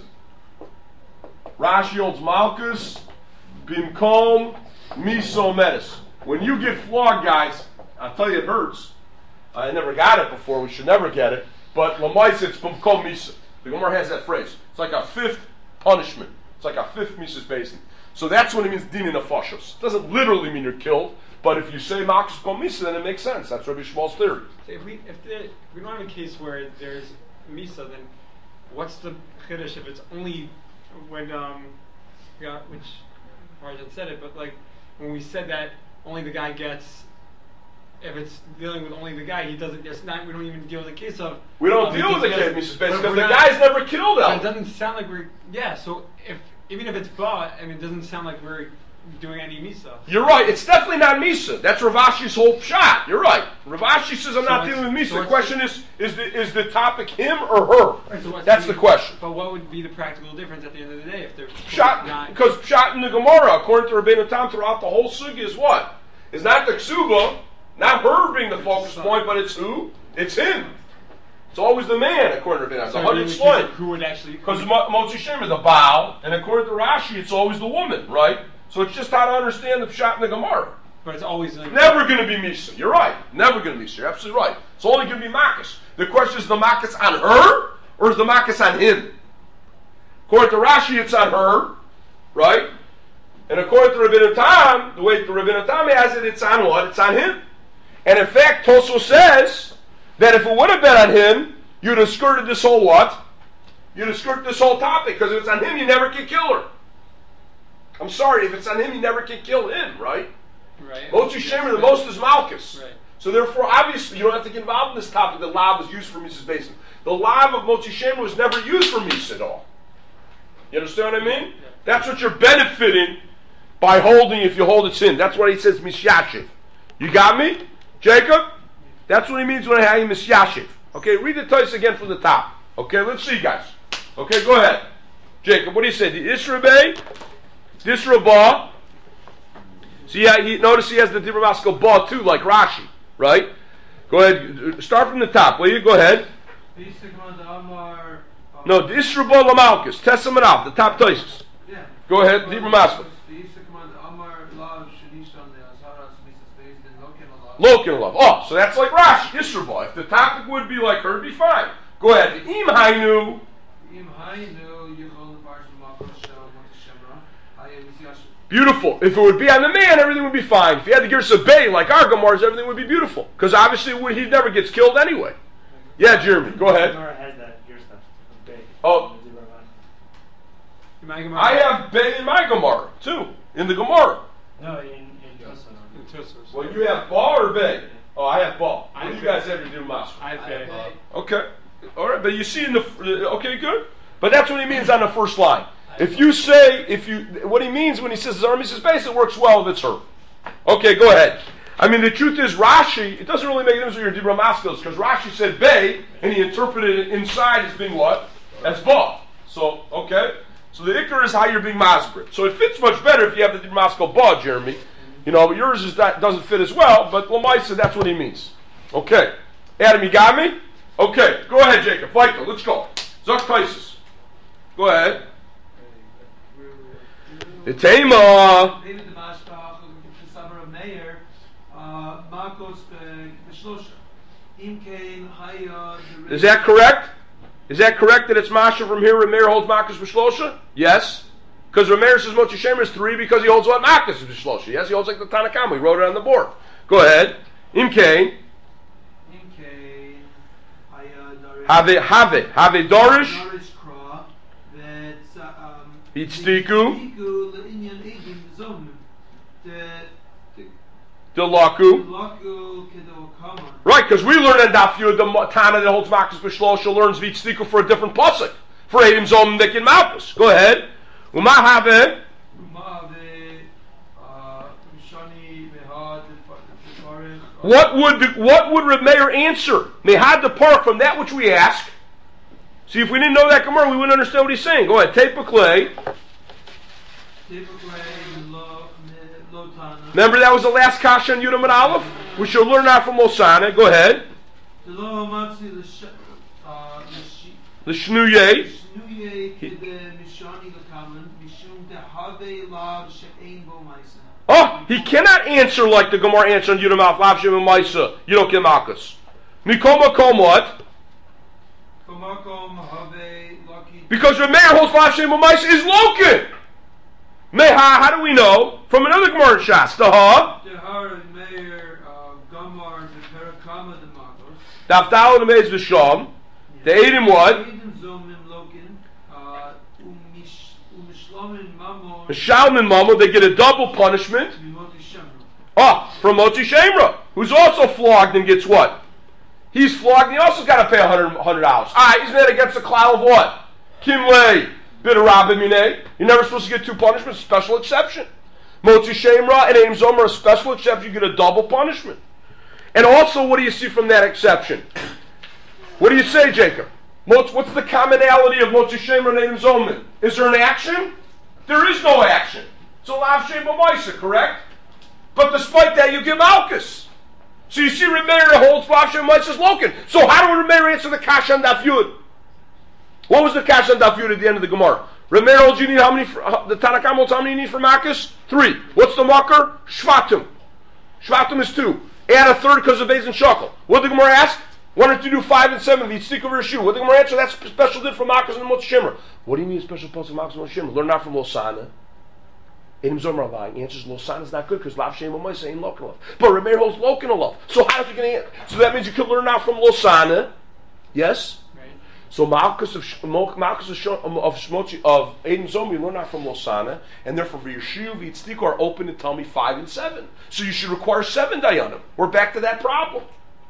Rashi holds Malchus b'mkom Miso Medes. When you get flogged, guys, I'll tell you it hurts. I never got it before, we should never get it, but Lamais it's b'mkom Misa. The Gemara has that phrase. It's like a 5th punishment. It's like a 5th Mises Bezdin. So that's what it means, Dini Nefashos. It doesn't literally mean you're killed, but if you say Malchus B'Kom Misa, then it makes sense. That's Rabbi Shmuel's theory.
So if we don't have a case where there's Misa, then what's the Chiddush if it's only when, which Rajan said it, but like when we said that only the guy gets, if it's dealing with only the guy, he doesn't, we don't even deal with the case of...
We don't deal with the case of Misa Bezdin because the guy's never killed him.
It doesn't sound like so even if it's Ba, I mean, it doesn't sound like we're doing any Misa.
You're right. It's definitely not Misa. That's Rav Ashi's whole shot. You're right. Rav Ashi says I'm not dealing with Misa. The question is the topic him or her?
Right, so
That's the question.
But what would be the practical difference at the end of the day if they're
Shot,
not?
because shot in the Gemara, according to Rabbeinu Tam, throughout the whole sugi is what? Is not the ksuba, not her being the focus point, but it's who? It's him. It's always the man, according to Rabbeinu Tam.
So
The 100
really,
slime.
who would actually?
Because Motzi Shem is the Baal, and according to Rashi, it's always the woman, right? So it's just how to understand the shot in the Gemara.
But it's always like,
Never going to be Misa. You're right. Never going to be Misa. You're absolutely right. It's only going to be Makas. The question is the Makas on her, or is the Makas on him? According to Rashi, it's on her, right? And according to Rabbeinu Tam, the way the Rabbeinu Tam has it, it's on what? It's on him. And in fact, Toso says that if it would have been on him, you'd have skirted this whole what? You'd have skirted this whole topic, because if it's on him, you never can kill her. I'm sorry, if it's on him, you never can kill him, right?
right?
Motzi Shemer, the most is Malchus.
Right.
So therefore, obviously, you don't have to get involved in this topic that Lav was used for Misa's basin. The Lav of Motzi Shemer was never used for Misa at all. You understand what I mean?
Yeah.
That's what you're benefiting by holding if you hold its in. That's why he says Misyashiv. You got me, Jacob? That's what he means when I have Misyashiv. Okay, read the Tais again from the top. Okay, let's see, guys. Okay, go ahead. Jacob, what do you say? The Isra Disrabah. See, notice he has the Dibra Maskal Ba too, like Rashi, right? Go ahead. Start from the top. Will you go ahead? No, the Israbah Lamalkus. Tessim and Av, the top Taisis.
Yeah.
Go ahead, Dibra Maskal. Lokin love. Oh, so that's like Rashi, Israbah. If the topic would be like her, it'd be fine. Go ahead. The Im Hainu. Beautiful. If it would be on the man, everything would be fine. If he had the Girsa Bay, like our Gemars, everything would be beautiful. Because obviously he never gets killed anyway. Yeah, Jeremy, go ahead.
Gemara has that Girsa Bay.
Oh. I have Bay in my Gemara, too. In the Gemara.
No, in
Tosos.
Well, you have Ba or Bay? Oh, I have Ba. What do you guys have to do, Mas?
I have Bay.
Okay. All right, but you see in the... Okay, good. But that's what he means on the first line. If you say, what he means when he says Zarmis is base, it works well if it's her. Okay, go ahead. I mean, the truth is, Rashi, it doesn't really make a difference with your Dibra Maskos, because Rashi said Bay, and he interpreted it inside as being what? As Ba. So, okay. So the Iker is how you're being Masbrit. So it fits much better if you have the Dibra Maskal Ba, Jeremy. You know, but yours doesn't fit as well, but Lamaisa, that's what he means. Okay. Adam, you got me? Okay, go ahead, Jacob. Vital, let's go. Zok Taisis. Go ahead. The Tema. Is that correct? Is that correct that it's Masha from here? Rameir holds Makas B'Shlosha? Yes. Because Rameir says Motzi Shemer is 3 because he holds what Makas B'Shlosha. Yes, he holds like the Tanakama. He wrote it on the board. Go ahead. Imkain. Have Dorish. Hitztiku. Delaku. Right, because we learn in Daf Yud, the Tana that holds Makas B'Shlosha learns Hitztiku for a different pasuk. For Eidim Zom Nikin Malkus. Go ahead. Uma have. What would Reb Meir answer? Mehad depart from that which we ask. See, if we didn't know that Gemara, we wouldn't understand what he's saying. Go ahead. Tepa Clay. Remember that was the last kasha on Yudam and Aleph? We should learn that from Osana. Go ahead. The Shnuye. Oh, he cannot answer like the Gemara answered on Yudam Aleph, Lav Shem and Maisa. You don't get Malkus. Mikoma Kom what? Because Reb Meir holds Lav Shem and Maisa is Lokin. Meha, how do we know? From another Gemara in Shas. Dafdal and the Meiz V'Sham. The Eidim what? Mishalm and Mamo, they get a double punishment. From Motzi Shemra, who's also flogged and gets what? He's flogged and he also got to pay $100. Isn't that against the cloud of what? Kimley, bit of Rabbi Mineh. You're never supposed to get 2 punishments, special exception. Motzi Shemra and Ein Zomer are special exceptions. You get a double punishment. And also, what do you see from that exception? What do you say, Jacob? What's the commonality of Motzi Shemra and Ein Zomer? Is there an action? There is no action. So Lav Shem B'Maisa, correct? But despite that, you give Malchus. So you see, Reb Meir holds Lav Shem B'Maisa is Loken. So how do Reb Meir answer the Kasha on Daf Yud? What was the Kasha on Daf Yud at the end of the Gemara? Reb Meir holds you need how many? The Tanakam holds how many you need for Malchus? 3. What's the Makar? Shvatim. Shvatim is 2. Add a third because of Beis and Shakel. What did the Gemara ask? Why don't you do 5 and 7? You'd stick over your shoe. What did the Gemara answer? That's special did for Malchus and Motzi Shemra. What do you mean a special post for Malchus and Motzi Shemra? Learn not from Losana. Ein Zomer lying. Answers Losana is not good because Lav Shem B'Maisa ain't Loken Alav. But Reb Meir holds Loken Alav. So how is you going to answer? So that means you can learn now from Losana. Yes? Right. So Malchus of Shmotzi of Ein Zomer, you learn out from Losana, and therefore for your Shiv, Yitzdik are open and tell me 5 and 7. So you should require 7 Dayanim. We're back to that problem.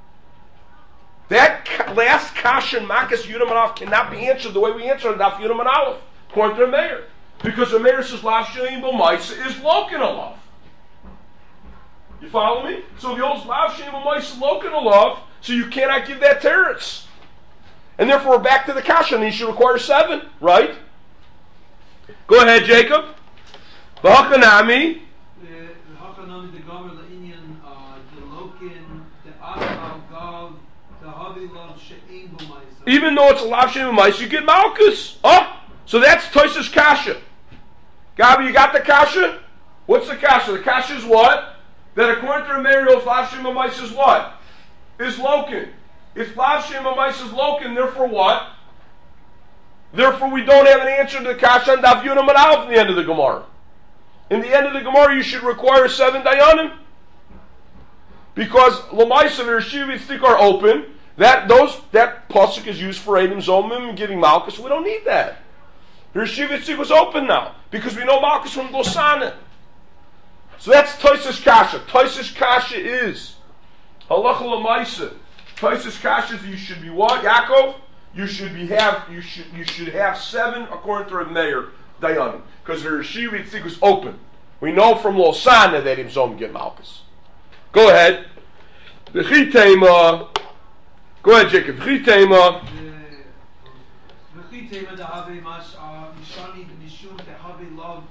That last Kasha in Malchus Yudam and Aleph cannot be answered the way we answered Daf Yudam and Aleph, according to the Meir. Because the Meir says Lav Shem B'Maisa is Loken Alav. You follow me? So if he holds Lav Shem B'Maisa Loken Alav, so you cannot give that teretz. And therefore we're back to the Kasha, and he should require 7, right? Go ahead, Jacob. V'hakanami.
V'hakanami the Gomer L'Inyan the Loken the Aval Gav the Havi Lav She'ein B'Maisa.
Even though it's a Lav Shem B'Maisa, you get Malchus. Oh, so that's Tosis Kasha. Gabi, you got the Kasha? What's the Kasha? The Kasha is what? That according to Remerios, Lav Shem B'Maisa is what? Is Loken. If Lav Shem B'Maisa is Loken, therefore what? Therefore we don't have an answer to the Kasha and Daf Yudam and Aleph in the end of the Gemara. In the end of the Gemara, you should require 7 Dayanim. Because L'Maisa and Rishiv Yitzdik are open. That pasuk is used for Eidim Zomim and giving Malchus. We don't need that. Rishiv Yitzdik was open now. Because we know Malchus from Losana. So that's Tosis Kasha. Tosis Kasha is Halacha L'Maisa. Tosis Kasha is you should be what? Yaakov? You should have 7 according to Reb Meir Dayanim. Because the Rishiv Yitzdik was open. We know from Losana that Eidim Zomim get Malchus. Go ahead. V'chitema. Go ahead, Jacob. V'chitema.
V'chitema de'havei mash mishani mishum de'havei lav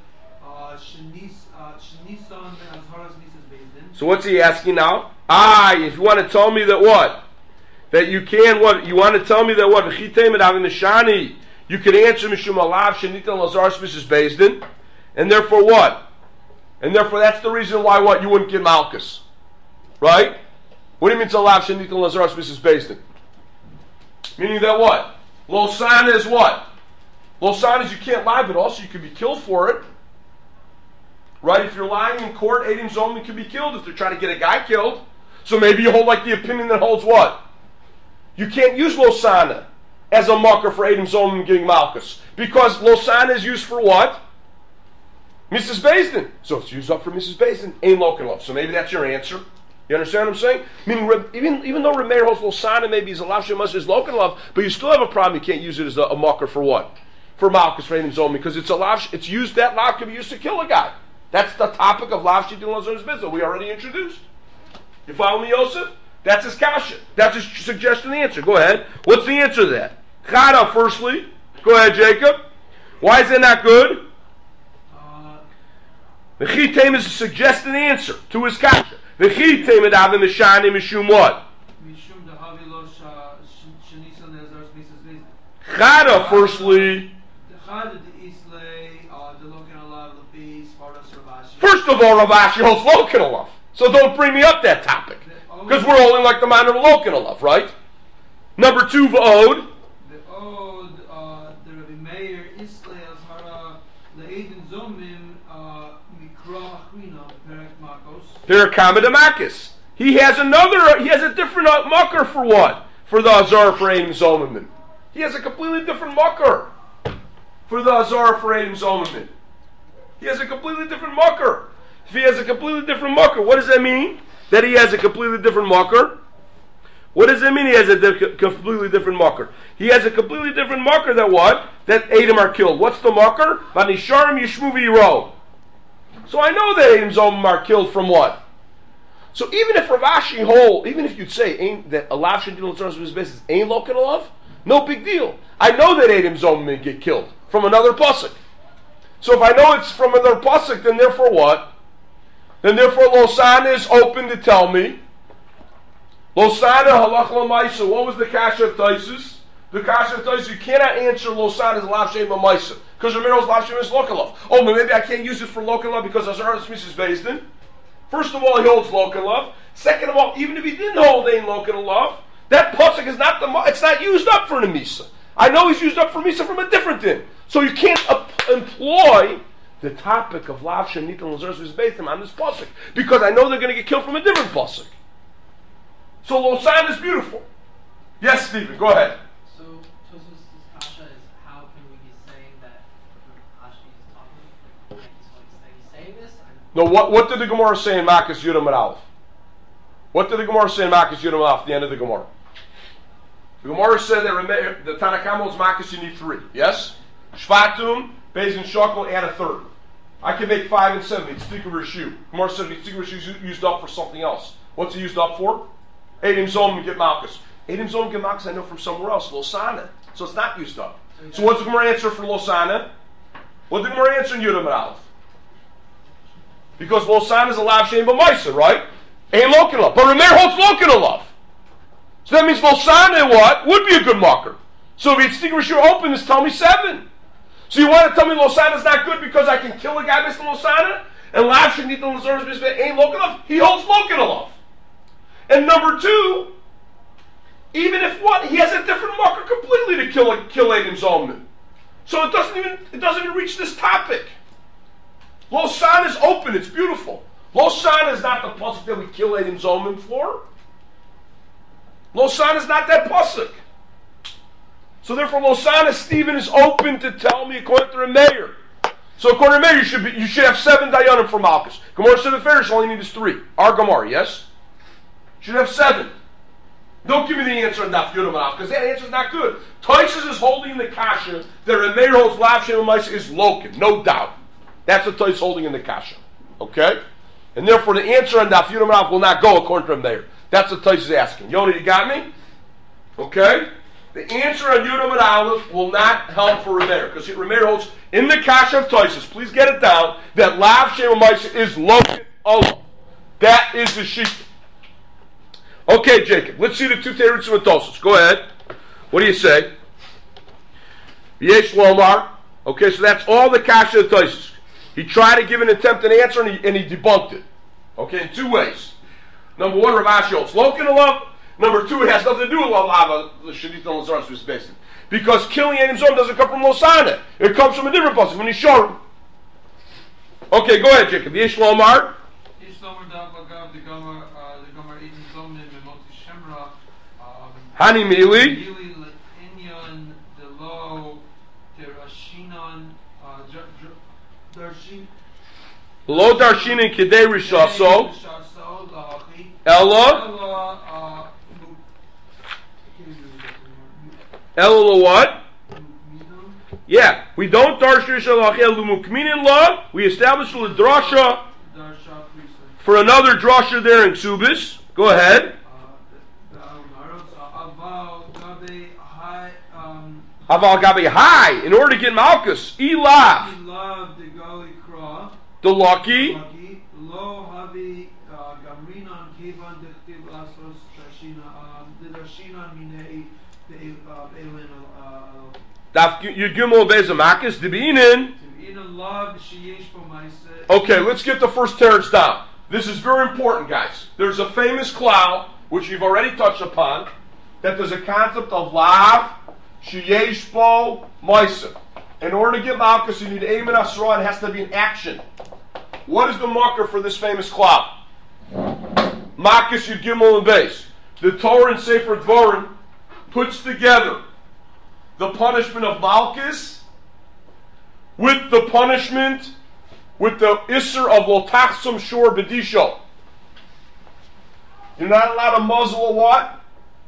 shenisan azharas misas bezdin.
So what's he asking now? If you want to tell me that what? That you can what? You want to tell me that what? V'chitema de'havei mishani. You can answer mishum alav shenitan azharas misas bezdin. And therefore what? And therefore that's the reason why what? You wouldn't get Malchus. Right? What do you mean to alav shenitan azharas misas bezdin? Meaning that what? Losana is what? Losana is you can't lie, but also you can be killed for it. Right? If you're lying in court, Eidim Zomim can be killed if they're trying to get a guy killed. So maybe you hold like the opinion that holds what? You can't use Losana as a marker for Eidim Zomim getting Malchus. Because Losana is used for what? Mrs. Bezdin. So it's used up for Mrs. Bezdin. Ain't Loken Love. So maybe that's your answer. You understand what I'm saying? Meaning, even though Reb Meir holds Losana, maybe he's a Lav Shem B'Maisa is Loken Love, but you still have a problem. You can't use it as a marker for what? For Malchus, for Eidim Zomim, because it's a Lav. It's used. That Lav can be used to kill a guy. That's the topic of Lav Shidin Lazar's Mitzvah. We already introduced. You follow me, Yosef? That's his kasha. That's his suggestion. The answer. Go ahead. What's the answer to that? Chada, firstly. Go ahead, Jacob. Why is that not good? The Chitem is a suggested answer to his kasha. The Chitem and Avim Mishani Mishum what?
Mishum de'havi lo shenisan azharas misas bezdin.
Chada, firstly. First of all, Rav Ashi holds Loken Alav. So don't bring me up that topic. Because we're holding like the minor of Loken Alav, right? Number 2, V'od.
The Od, the Rabbi Meir, Islay, Azhara, Le'edin Zomim, Mikra Achrina, Perek Makos.
Perakama Damakis. He has a different mucker for what? For the Azar for Eidim Zomim. He has a completely different mucker for the Azar for Eidim Zomim. He has a completely different mucker. If he has a completely different mucker, what does that mean? That he has a completely different mucker? What does that mean he has a completely different mucker? He has a completely different mucker that what? That Eidim are killed. What's the mucker? Vanisharim Yishmu V'Yiro. So I know that Eidim Zomim are killed from what? So even if Rav Ashi hold, even if you'd say that a lav shenitin l'tzoros b'sbeis ain't loken alav, no big deal. I know that Eidim Zomim get killed from another pasuk. So if I know it's from another pasuk, then therefore what? Then therefore Losana is open to tell me. Losana halach l'maisa. What was the kasha of Taisus? The kasha of Taisus, you cannot answer Losana's lav shem l'maisa because Ramiro's lav shem is lokalav. Oh, but maybe I can't use it for lokalav because Azar Smith is based in. First of all, he holds lokalav. Second of all, even if he didn't hold ein lokalav, that pasuk is not it's not used up for the misa. I know he's used up for misa from a different thing. So you can't employ the topic of lav shem nitan l'zerus is based on this pasuk because I know they're going to get killed from a different pasuk. So Losan is beautiful. Yes, Stephen, go ahead.
So Tosfos' kasha is how can we be saying that Rashi is talking like he's saying this?
No, what did the Gemara say in Makkos Yudam and Aleph? What did the Gemara say in Makkos Yudam and Aleph at the end of the Gemara? The Gemara said that the Tanakh holds Makkos you need 3. Yes? Shvatum, Beis and Shakel, add a third. I can make 5 and 7. It's Tika Rishu. Gemara said it's Tika Rishu is used up for something else. What's it used up for? Eidim Zomim get Malchus. Eidim Zomim get Malchus I know from somewhere else, Losana. So it's not used up. So what's the Gemara answer for Losana? What did the Gemara answer in Yudam and Aleph? Because Losana is a lav shem b'maisa, right? Ain't lokin but Rameir holds lokin. So that means Losana what? Would be a good marker. So if it's Tika Rishu open, just tell me 7. So you want to tell me Losana is not good because I can kill a guy based on Losana? And lav shem nitan l'zerus b'sbeis ain't lokin. He holds lokin. And number 2, even if what? He has a different marker completely to kill Eidim Zomim. So it doesn't even reach this topic. Losan is open, it's beautiful. Losan is not the pasuk that we kill Eidim Zomim for. Losan is not that pasuk. So therefore Losan Stephen is open to tell me according to the mayor. So according to the mayor you should have 7 dayanim for Malchus. Gemara said the Farish all you need is 3. Our Gemara, yes? Should have 7. Don't give me the answer on Daf Yudam because that answer is not good. Taisus is holding the kasha that Rameir holds lav shem l'maisa is loken, no doubt. That's what Taisus is holding in the kasha. Okay? And therefore the answer on Daf Yudam will not go according to Rameir. That's what Taisus is asking. Yoni, you got me? Okay? The answer on Yudam and Aleph will not help for Rameir because Rameir holds in the kasha of Taisus, please get it down, that lav shem l'maisa is loken alone. That is the sheet. Okay, Jacob, let's see the 2 Terutzim and Tosfos. Go ahead. What do you say? Yesh Lomar. Okay, so that's all the kasha of Tosfos. He tried to give an attempt at answer and he debunked it. Okay, in 2 ways. Number 1, Rav Ashi holds loken alav. Number 2, it has nothing to do with lava, the shenitan l'zerus was based on. Because killing Eidim Zomim doesn't come from Losana. It comes from a different pasuk when he showed him. Okay, go ahead, Jacob. Yesh Lomar. Hani Mili. Lo Darshinan Kedei Rishaso. Ella. Ella what? Yeah, we don't Darshin Rishalach Elu Mukminin law. We establish the drasha for another drasha there in Ksubis. Go ahead. Aval Gabi High, in order to get Malchus, Elav, the lucky,
Lo Havi Gamrinan Kevan Dechtiv Asos the Dashina Minei the Elin
Daf Yudgimel Bezamakis, Debinin. Okay, let's get the first teretz down. This is very important, guys. There's a famous klal, which we've already touched upon, that there's a concept of lav, sheyeshbo, maisa. In order to get Malchus, you need aim and asra, it has to be an action. What is the marker for this famous klal? Malchus Yud Gimel and Beis. The Torah and Sefer Dvorim puts together the punishment of Malchus with the punishment, with the Isser of Lotachsum Shor Bedisho. You're not allowed to muzzle a what?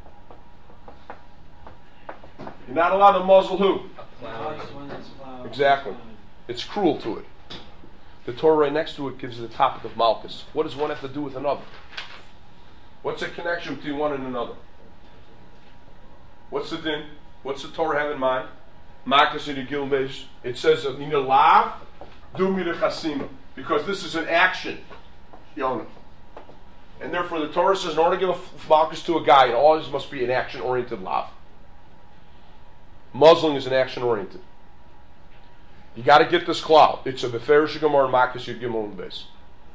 You're not allowed to muzzle who? Exactly. It's cruel to it. The Torah right next to it gives the topic of Malchus. What does one have to do with another? What's the connection between one and another? What's the din? What's the Torah have in mind? Malchus in the Gilum base. It says Nina Lav, do me the Chasima. Because this is an action. Yonah. And therefore the Torah says in order to give a Malchus to a guy, it always must be an action-oriented Lav. Muzzling is an action-oriented. You got to get this cloud. It's a Beferish Gemara Malchus Yud Gimel in the base.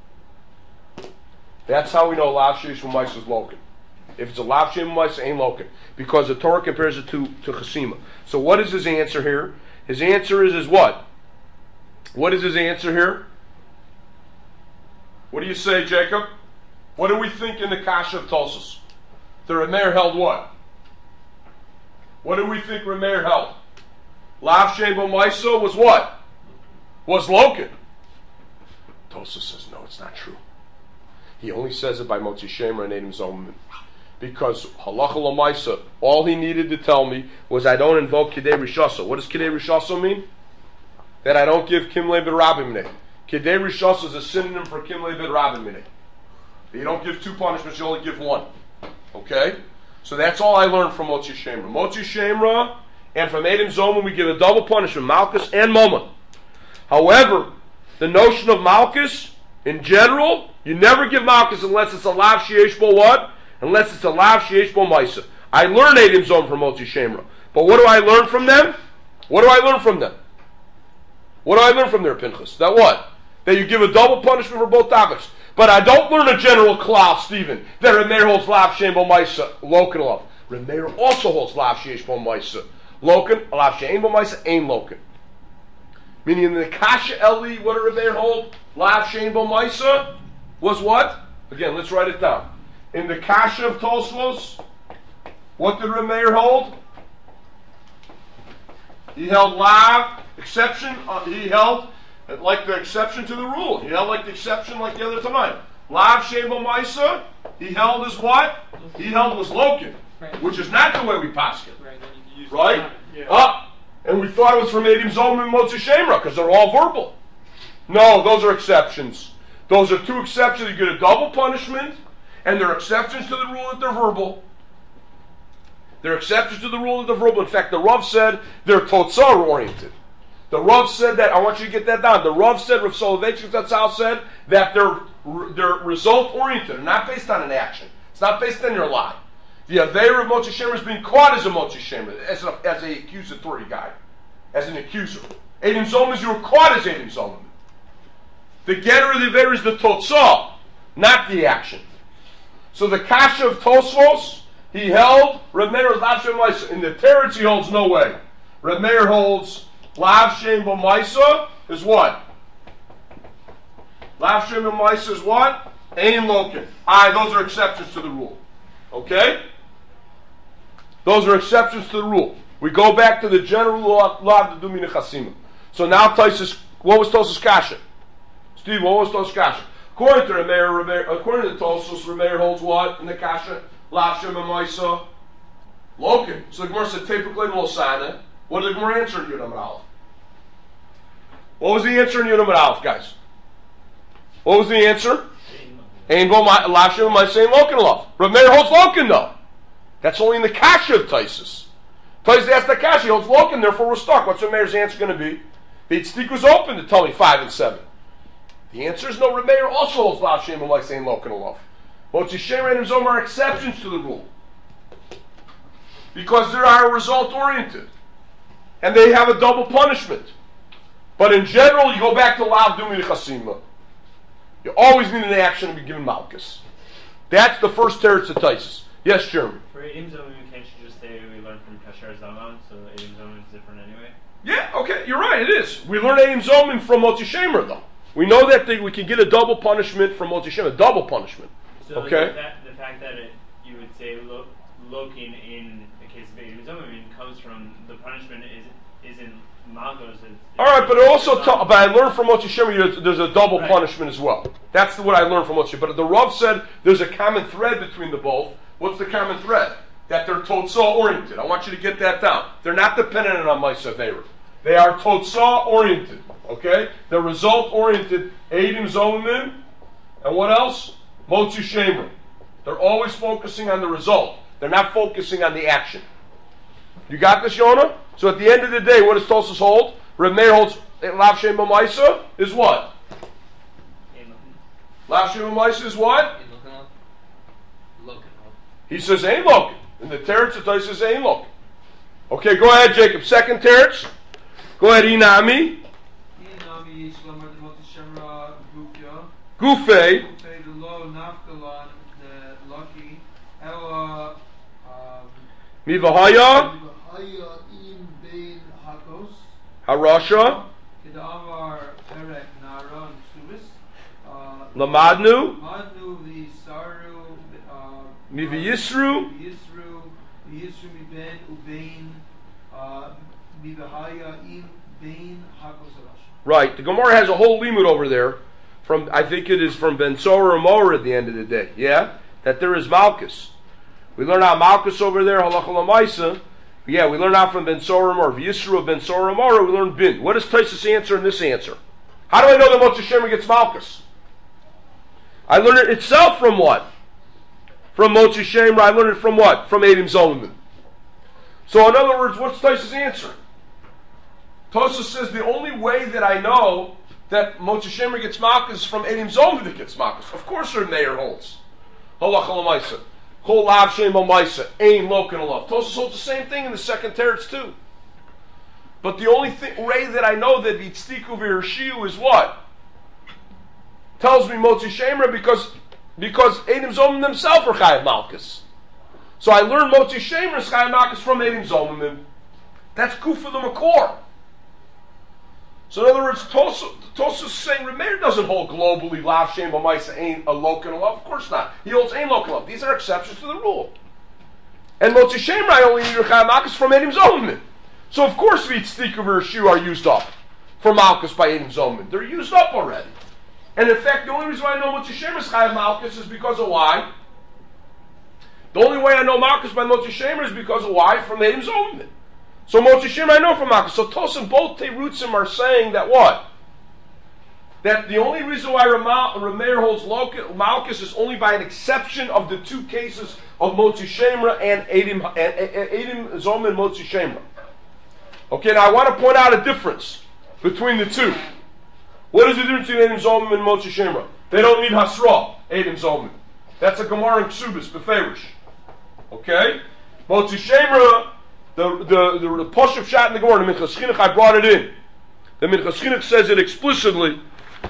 That's how we know Lav Sheish U'Mais is Loken. If it's a Lav Sheish U'Mais, it ain't Loken. Because the Torah compares it to Chasima. So what is his answer here? His answer is what? What is his answer here? What do you say, Jacob? What do we think in the Kasha of Tosas? The Rameir held what? What do we think Rameir held? Lav Shem B'Maisa was what? Was Loken. Tosas says, no, it's not true. He only says it by Motzi Shemer and Edim Zoman. Because Halacha L'Maisa, all he needed to tell me was I don't invoke Kidei Rishasa. What does Kidei Rishasa mean? That I don't give Kimle B'Rabim Mineh. Kidei Rishasa is a synonym for Kimle B'Rabim Mineh. You don't give two punishments, you only give one. Okay? So that's all I learned from Motzi Shemer. Motzi Shemer, and from Edim Zoman we give a double punishment, Malchus and Moman. However, the notion of Malchus, in general, you never give Malchus unless it's a Lav Sheyesh Bo what? Unless it's a Lav Sheyesh Bo Maisa. I learn Edim Zoman from Motzi Shemer. But what do I learn from them? What do I learn from them? What do I learn from their Pinchas? That what? That you give a double punishment for both topics. But I don't learn a general klal, Stephen, that Rameir holds Lav Shem Bo Maisa, Loken Lov. Rameir also holds Lav Sheyesh Bo Maisa. Loken, Lav Shem Bo Maisa, Ein Loken. Meaning in the Kasha Eli, what did Rameir hold? Lav Shem Bo Maisa was what? Again, let's write it down. In the Kasha of Tosfos, what did Rameir hold? He held Lav, exception, he held like the exception to the rule. He held like the exception like the other tonight. Lav Sheba Maisa, he held as what? He held was Loken, which is not the way we paskin. Right? Yeah. And we thought it was from Edim Zoman and Motzi Shemer because they're all verbal. No, those are exceptions. Those are two exceptions. You get a double punishment, and they're exceptions to the rule that they're verbal. They're exceptions to the rule that they're verbal. In fact, the Rav said they're Totzar oriented. The Rav said that, I want you to get that down. The Rav said, Rav Soloveitchik Zatzal said, that they're result-oriented. They're not based on an action. It's not based on your lie. The Aveira of Motzi Shemer is being caught as a Motzi Shemer, as an accusatory guy, as an accuser. Edim Zoman is you were caught as Edim Zoman. The getter of the Aveira is the Totzah, not the action. So the Kasha of Tosfos, he held, Reb Meir is Lav Shem Maisa. In the Teretz he holds no way. Reb Meir holds Lav Shem B'Maisa is what? Lav Shem B'Maisa is what? Ein Loken. Those are exceptions to the rule. Okay? Those are exceptions to the rule. We go back to the general law of the Dumina Chasima. So now Taisus, what was Tosas Kasha? Steve, what was Tosas Kasha? According to Rameir, according to Tosas, Rameir holds what in the Kasha? Lav Shem B'Maisa Loken. So the Gemara said Tepuklein Losana. What did the Gemara answer in Yudam Aleph? What was the answer in Yudam Aleph, guys? What was the answer? Ein Bo Lav Shem B'Maisa Ein Loken Lov. Rameir holds Loken though. That's only in the Kasha of Taisus. Taisus asked the Kasha, he holds Loken, therefore we're stuck. What's Rameir's answer going to be? The Tzdik was open to tell me 5 and 7. The answer is no. Rameir also holds Lav Shem B'Maisa Ein Loken Lov. Motzi Shemer and Zomar are exceptions to the rule because they are result oriented and they have a double punishment. But in general, you go back to Lav Dumi Chasima. You always need an action to be given Malchus. That's the first teretz of Taisus. Yes, Jeremy.
For Edim Zoman, can't you just say we learned from Kasher Zaman, so Edim Zoman is different anyway?
Yeah, okay, you're right. It is. We learn Edim Zoman from Motzi Shemer, though. We know that we can get a double punishment from Motzi Shemer. Double punishment.
So
okay.
The fact that you would say Lokin in the case of Edim Zoman comes from the punishment isn't Malchus.
All right, but I learned from Motzi Shemer there's a double punishment as well. That's what I learned from Motzi Shemer. But the Rav said there's a common thread between the both. What's the common thread? That they're Totzah oriented. I want you to get that down. They're not dependent on Maisa Veira. They are Totzah oriented. Okay? They're result oriented. Eidim Zomim. And what else? Motzi Shemra. They're always focusing on the result. They're not focusing on the action. You got this, Yonah? So at the end of the day, what does Tosas hold? Reb Meir holds Lav Shem B'Maisa is what? Lav Shem B'Maisa is what? He says Ein Lokin. In the Teretz, it says Ein Lokin. Okay, go ahead, Jacob. Second Teretz. Go ahead, Inami.
Inami Shlomer the Motzi Shemra Gufya.
Gufei.
Gufei the Lo Nafkalan the Lucky. Ela
Mivahaya.
Haya in Bein Hakos.
Harasha.
Kedamar Perek Nara Subis.
Lamadnu.
Madnu the Saru.
Mivayisru.
Yisru mi ben ubein mi v'haya im bein hakos harash.
Right. The Gemara has a whole limud over there from, I think it is from Ben Tzor or Mower at the end of the day. Yeah? That there is Malchus. We learn out Malchus over there, halacha l'maisa. Yeah, we learn out from Ben Tzor or Mower. Yisru of Ben Tzor or Mower, we learn bin. What is Taisus' answer in this answer? How do I know that Motzi Shemra gets Malchus? I learn it itself from what? From Motzi Shemra. I learned it from what? From Eidim Zolman. So in other words, what's Tosas' answer? Tosas says the only way that I know that Motzi Shemra gets Malchus is from Eidim Zolman that gets Malchus. Of course her Meir holds. Halacha l'maisa. Chol lav shem b'maisa. Ein lokin alav. Tosas holds the same thing in the second teretz too. But the only way that I know that Yitztiku v'Hirshiu is what? Tells me Motzi Shemra because Eidim Zomim themselves are Chayav Malchus. So I learned Motzi Shemra's Chayav Malchus from Eidim Zomim. That's Kufa the Makor. So in other words, Tosas is saying Reb Meir doesn't hold globally Lav Shem B'Maisa ain't a Lokin Alav. Of course not. He holds ain't Lokin Alav. These are exceptions to the rule. And Motzi Shemra I only need Chayav Malchus from Eidim Zomim. So of course Yitztiku v'Hirshiu are used up for Malchus by Eidim Zomim. They're used up already. And in fact, the only reason why I know Motzi Shemra's Chayav Malchus is because of why? The only way I know Malchus by Motzi Shemra is because of why? From Eidim Zomim. So Motzi Shemra I know from Malchus. So Tosim, both Teirutzim are saying that what? That the only reason why Reb Meir holds Malchus is only by an exception of the two cases of Motzi Shemra and Eidim Zomim and Motzi Shemra. Okay, now I want to point out a difference between the two. What is the difference between Eidim Zomim and Motzi Shemra? They don't need Hasra, Eidim Zomim. That's a Gemara in Ksubis, Beferish. Okay? Motzi Shemra, the Posh of Shat in the Gemara, the Minchas Chinuch, I brought it in. The Minchas Chinuch says it explicitly.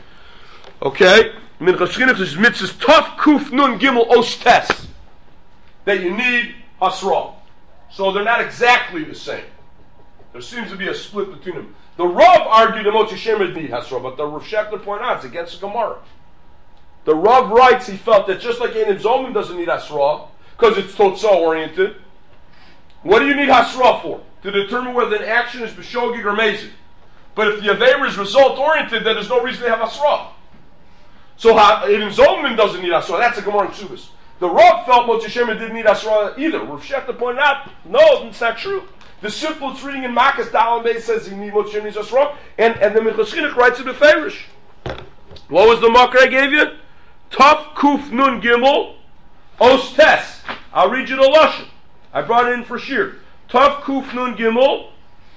Okay? Minchas Chinuch is mitzvahs Taf Kuf Nun Gimel Os Tes. That you need Hasra. So they're not exactly the same. There seems to be a split between them. The Rav argued that Motzi Shemra need Hasra, but the Rav Shechter pointed out it's against the Gemara. The Rav writes he felt that just like Eidim Zomim doesn't need Hasra, because it's Totzah oriented, what do you need Hasra for? To determine whether an action is B'shogig or Mezid. But if the Aveira is result oriented, then there's no reason to have Hasra. So Eidim Zomim doesn't need Hasra. That's a Gemara in Ksubis. The Rav felt Motzi Shemra didn't need Hasra either. Rav Shechter pointed out, no, it's not true. The simplest reading in Makas Dalam Bey says you need Motzi Shemra needs Hasra, and the Minchas Chinuch writes it Beferish. What was the marker I gave you? Taf Kuf Nun Gimel Os Tes. I'll read you the Lashon. I brought it in for sheer. Taf Kuf Nun Gimel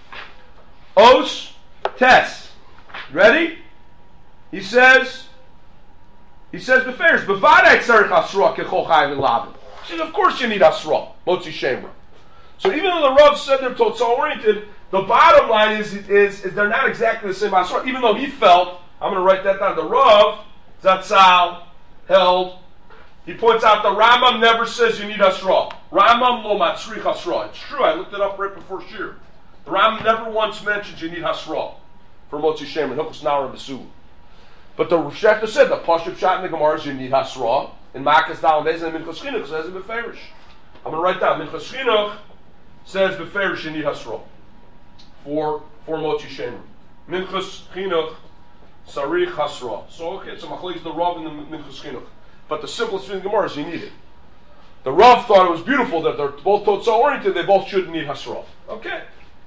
Os Tes. Ready? He says Beferish, Bevadai Tzarech Hasra Kechol Chayv and Lavin. He says, of course you need Hasra, Motzi Shemra. So even though the Rav said they're Totzah oriented, the bottom line is they're not exactly the same Hasra. Even though he felt, I'm going to write that down, the Rav, Zatzal, held, he points out the Rambam never says you need Hasra. Rambam lo matzrich Hasra. It's true, I looked it up right before Shir. The Rambam never once mentions you need Hasra for Motzi Shemra, Hilchos Naur Besu. But the Rav Shechter said the Pashup Shat in the Gemara is you need Hasra. In Makas Dalam Beis and Minchas Chinuch says it Beferish. I'm going to write down Minchas Chinuch says Beferish you need Hasra for Motzi Shemra. Minchas Chinuch Sarich Hasra. So okay, it's a machlekes the Rav and the Minchas Chinuch. But the simplest thing in the Gemara is you need it. The Rav thought it was beautiful that they're both Totzah oriented, they both shouldn't need Hasra. Okay.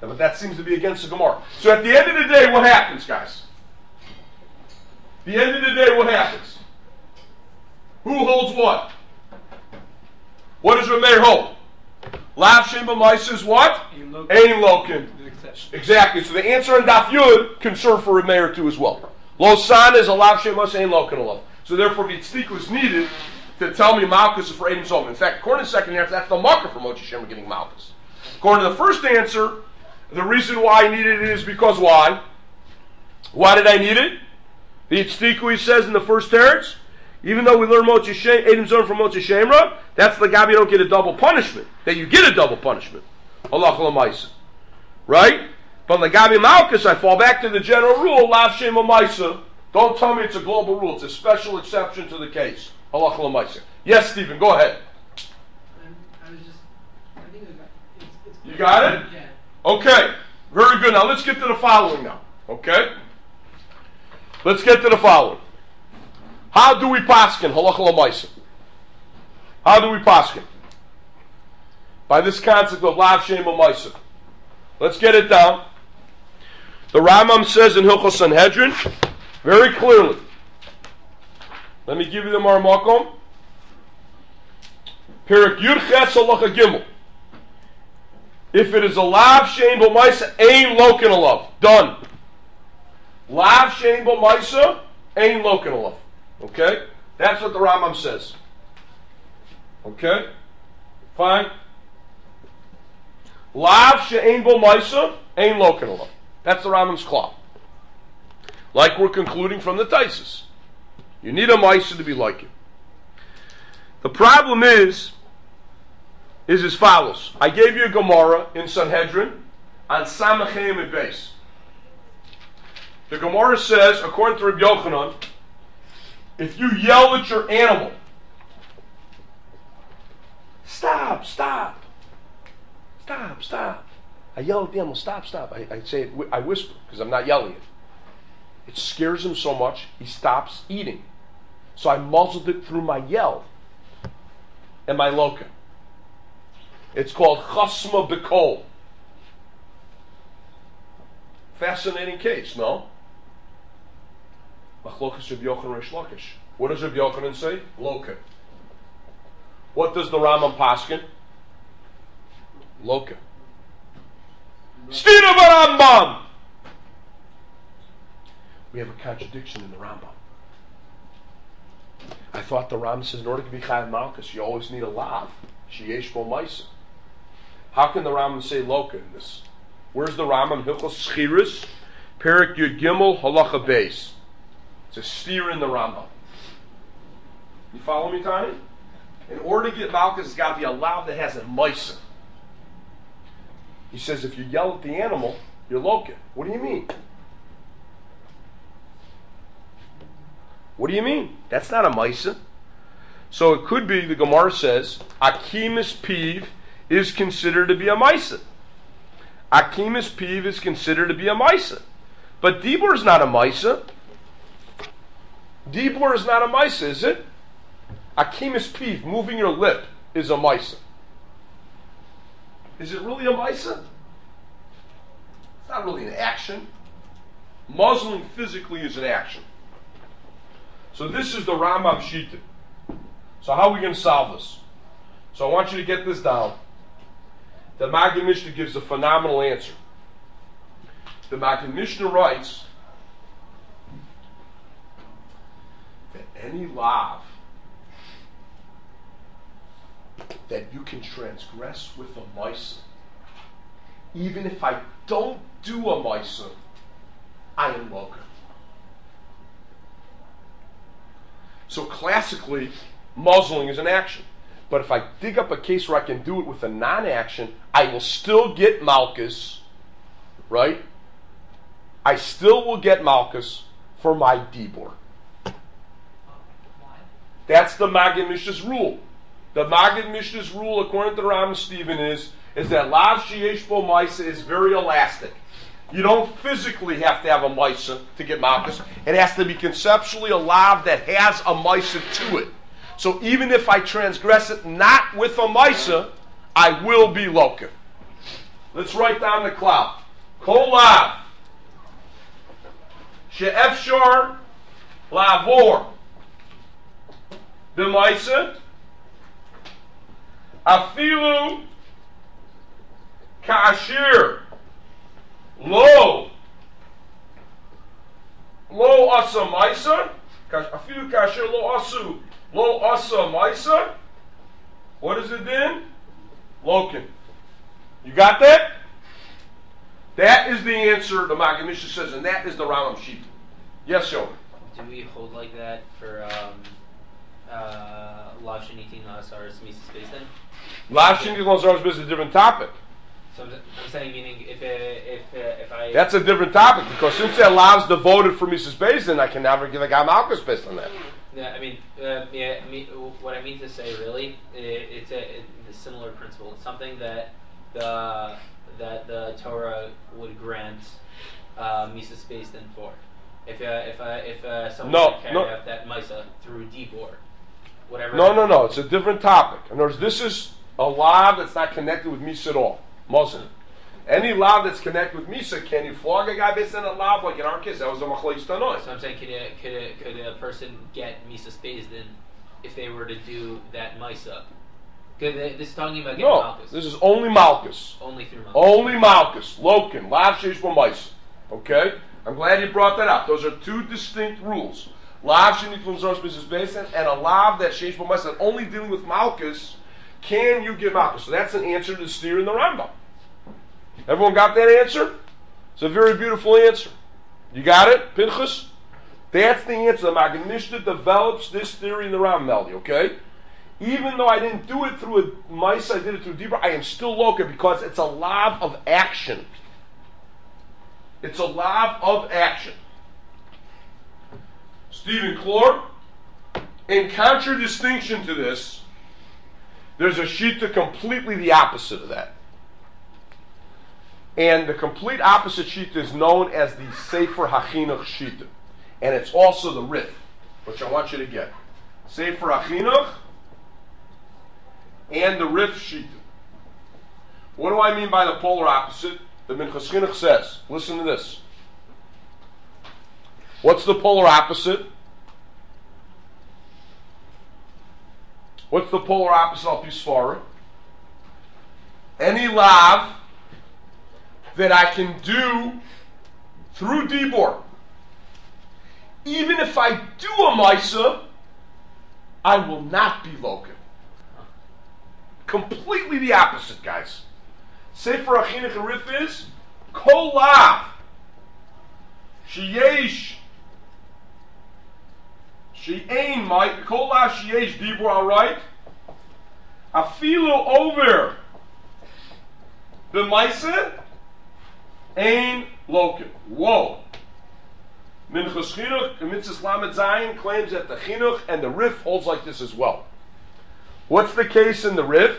But that seems to be against the Gemara. So at the end of the day, what happens, guys? The end of the day, what happens? Who holds what? What does Rameir hold? Lav Shem B'Maisa is what? Ein Lokin. Exactly. So the answer in Daf Yud can serve for Rameir too as well. Lo San is a Lav Shem B'Maisa Ein Lokin Alav. So therefore, Yitzdik was needed to tell me Malchus is for Eidim Zom. In fact, according to the second answer, that's the marker for Moshe Shem getting Malchus. According to the first answer, the reason why I needed it is because why? Why did I need it? The Yitzdik, he says in the first teretz, even though we learn Eidim Zom from Moshe Shemra, that's the Gabi, you don't get a double punishment. That you get a double punishment. Allah L'Maisa. Right? But the Gabi Malchus, I fall back to the general rule, Lav Shem L'Maisa. Don't tell me it's a global rule. It's a special exception to the case. Allah L'Maisa. Yes, Stephen, go ahead.
I was just, I think it's
You got it?
Yeah.
Okay. Very good. Now let's get to the following now. Okay? Let's get to the following. How do we paskin? Halacha l'maisa. How do we paskin? By this concept of lav shem l'maisa. Let's get it down. The Rambam says in Hilchos Sanhedrin very clearly. Let me give you the Marmakom. Perik Yud Ches Halacha Gimel. If it is a lav shem l'maisa, ein lokin alav. Done. Lav shem l'maisa, ein lokin alav. Okay? That's what the Rambam says. Okay? Fine. Lav she'ein bo maisa, ein lokin alav. That's the Rambam's claw. Like we're concluding from the Taisus. You need a maisa to be like it. The problem is as follows. I gave you a Gemara in Sanhedrin on Samachem and Beis. The Gemara says, according to Rabbi Yochanan, if you yell at your animal, stop. I yell at the animal, stop. I say it, I whisper, because I'm not yelling it. It scares him so much, he stops eating. So I muzzled it through my yell and my loka. It's called chasma b'kol. Fascinating case, no? Machlokas Rabbi Yochanan Reish Lakish. What does Rabbi Yochanan say? Loka. What does the Rambam paskin? Loka. Stira Rambam. We have a contradiction in the Rambam. I thought the Rambam says in order to be Chayav Malchus, you always need a lav. Sheyesh bo maisa. How can the Rambam say Loka in this? Where's the Rambam? Hilchos Schiris, Perik Yud Gimel, Halacha Beis. It's a steer in the Rambam. You follow me, Tani? In order to get Malchus, it's got to be a lav that has a maisa. He says if you yell at the animal, you're Loka. What do you mean? What do you mean? That's not a maisa. So it could be, the Gemara says, Akimis Piv is considered to be a maisa. Akimis Piv is considered to be a maisa. But Dibur is not a maisa. Dibur is not a maisa, is it? Akimis Piv, moving your lip, is a maisa. Is it really a maisa? It's not really an action. Muzzling physically is an action. So this is the Rambam Shita. So how are we going to solve this? So I want you to get this down. The Maggid Mishnah gives a phenomenal answer. The Maggid Mishnah writes that any lav that you can transgress with a maisa, even if I don't do a maisa, I am loka. So classically, muzzling is an action. But if I dig up a case where I can do it with a non-action, I will still get Malchus, right? I still will get Malchus for my Dibur.
Why?
That's the Maggid Mishnah's rule. The Maggid Mishnah's rule, according to the Rambam Stephen, is that Lav Sheyesh Bo Maisa is very elastic. You don't physically have to have a Maisa to get Malchus. It has to be conceptually a Lav that has a Maisa to it. So even if I transgress it not with a Maisa, I will be Loka. Let's write down the cloud. Kol lav she'efshar lavor b'maisa afilu ka'ashir lo asa maisa afilu ka'ashir lo asa maisa. What is it then? Lokin. You got that? That is the answer the Maggid Mishnah says, and that is the Rambam sheet. Yes, Yomer.
Do we hold like that for Lav Shenitin La'asaris Mises Beis then?
Lav Shenitin La'asaris is a different topic.
So I'm saying, meaning if I...
That's a different topic, because since that Lav's devoted for Mises Beis, then I can never give a guy Malchus based on that.
Yeah, I mean, what I mean to say really, it's a similar principle. It's something that the Torah would grant Mises Beis then for. If someone carried out that Misa through Dibor, whatever.
No. It's a different topic. In other words, this is a lav that's not connected with Misa at all. Muslim. Any lav that's connected with Misa, can you flog a guy based on a lav? Like in our case, that was a machlokes tanoi.
So I'm saying, could a person get Mises Beis then if they were to do that Misa? This is talking about getting Malchus.
This is only Malchus.
Only through Malchus.
Only Malchus. Lokin. Lav sheish b'maisa. Okay? I'm glad you brought that up. Those are two distinct rules. Lav shenitin l'zaros Mises Beis and a lav that sheish b'maisa, only dealing with Malchus, can you get Malchus? So that's an answer to the steer in the Rambam. Everyone got that answer? It's a very beautiful answer. You got it, Pinchas? That's the answer. The Maggid Mishnah develops this theory in the Rambam, Melody, okay? Even though I didn't do it through a mice, I did it through Dibra, I am still loca because it's a lav of action. It's a lav of action. Stephen Clore, in contradistinction to this, there's a shita completely the opposite of that. And the complete opposite shita is known as the Sefer HaChinuch shita. And it's also the Rif, which I want you to get. Sefer HaChinuch and the Rif shita. What do I mean by the polar opposite? The Minchas Chinuch says, listen to this. What's the polar opposite? What's the polar opposite of Pisfara? Any lav that I can do through Dibor. Even if I do a Maisa, I will not be Lokin. Completely the opposite, guys. Sefer HaChinuch and Rif is Kol Lav Sheyesh She'ein Mike Kol Lav Sheyesh Dibor, alright? Afilu over the Maisa Ein Lokin. Whoa. Minchas Chinuch, Mitzvah Lamed Zayin, claims that the Chinuch and the Rif holds like this as well. What's the case in the Rif?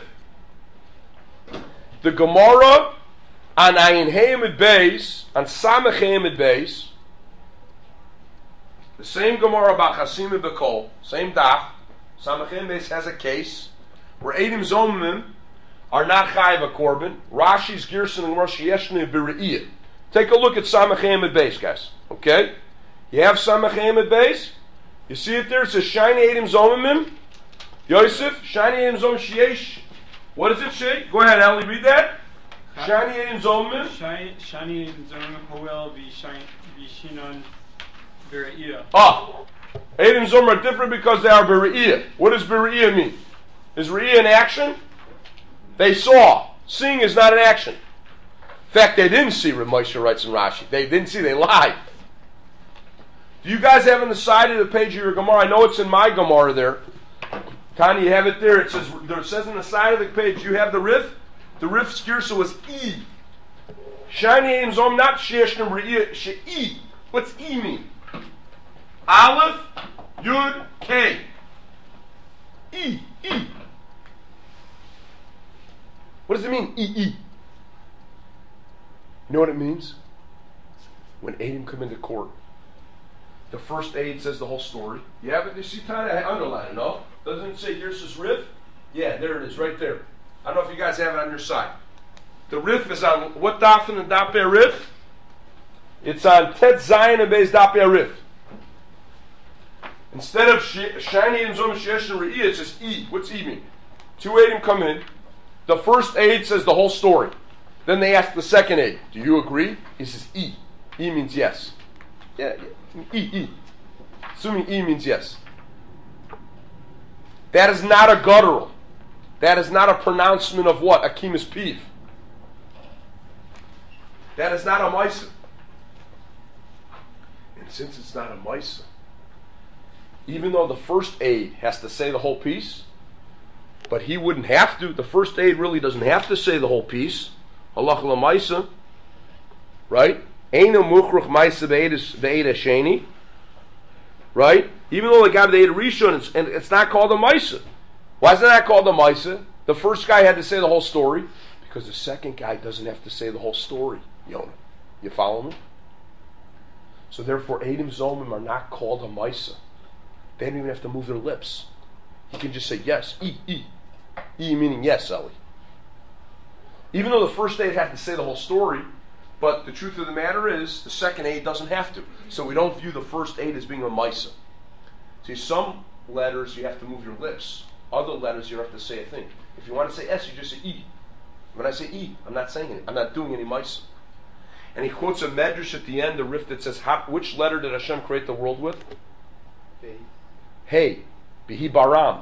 The Gemara on Ayin Hayimid Beis, on Samech Hayimid Beis, the same Gemara about Chasim and Bekol, same daf, Samech Hayimid Beis has a case where Eidim Zomim are not Chayiv a Korban. Rashi's Gerson and Rosh Yeshne B'Re'iyah. Take a look at Samech Hayimid Beis, guys. Okay? You have Samech Hayimid Beis? You see it there? It says Shiny Eidim Zomimim. Yosef, Shiny Eidim Zom Sheyesh. What does it say? Go ahead, Ali, read that. Shiny Eidim Zomimim.
Shiny Eidim Zomimim Hoel Vishinon Bere'iyah.
Eidim Zom are different because they are Bere'iyah. What does Bere'iyah mean? Is Re'iyah an action? They saw. Seeing is not an action. In fact, they didn't see, Rav Moshe writes in Rashi. They didn't see, they lied. Do you guys have on the side of the page of your Gemara? I know it's in my Gemara there. Tanya, you have it there. It says on the side of the page, you have the Rif. The Rif's Girsa was E. Shiny Eidim Zom, not She'eshnem Re'iyah, She'i. What's E mean? Aleph, Yud, K. E. What does it mean, E? You know what it means? When Eidim come into court, the first aid says the whole story. You have it? You see, Tanya, I underline it, no? Doesn't it say here's this Rif? Yeah, there it is, right there. I don't know if you guys have it on your side. The Rif is on what daf in the Daf Rif? It's on Tet Zayin and Beis Daf Rif. Instead of Shani and Zom Shesh and Re'iyah, it says E. What's E mean? Two Eidim come in. The first aid says the whole story. Then they ask the second aid, do you agree? He says E. E means yes. Yeah. E. Assuming E means yes. That is not a guttural. That is not a pronouncement of what? Akimis Piv. That is not a Maisa. And since it's not a Maisa, even though the first aid has to say the whole piece, but he wouldn't have to, the first aid really doesn't have to say the whole piece. Halach l'maisa, right? Eino muchruch maisa ve'ed hasheni, right? Even though the guy ve'ed rishon, it's not called a maisa. Why is it not called a maisa? The first guy had to say the whole story because the second guy doesn't have to say the whole story. Yonah, you follow me? So therefore, Eidim Zomim are not called a maisa. They don't even have to move their lips. He can just say yes, E. E meaning yes, Eli. Even though the first aid had to say the whole story, but the truth of the matter is, the second aid doesn't have to. So we don't view the first aid as being a maisa. See, some letters you have to move your lips. Other letters you don't have to say a thing. If you want to say S, you just say E. When I say E, I'm not saying it. I'm not doing any maisa. And he quotes a medrash at the end, the Rif, that says, which letter did Hashem create the world with? Hey, Bihi Baram.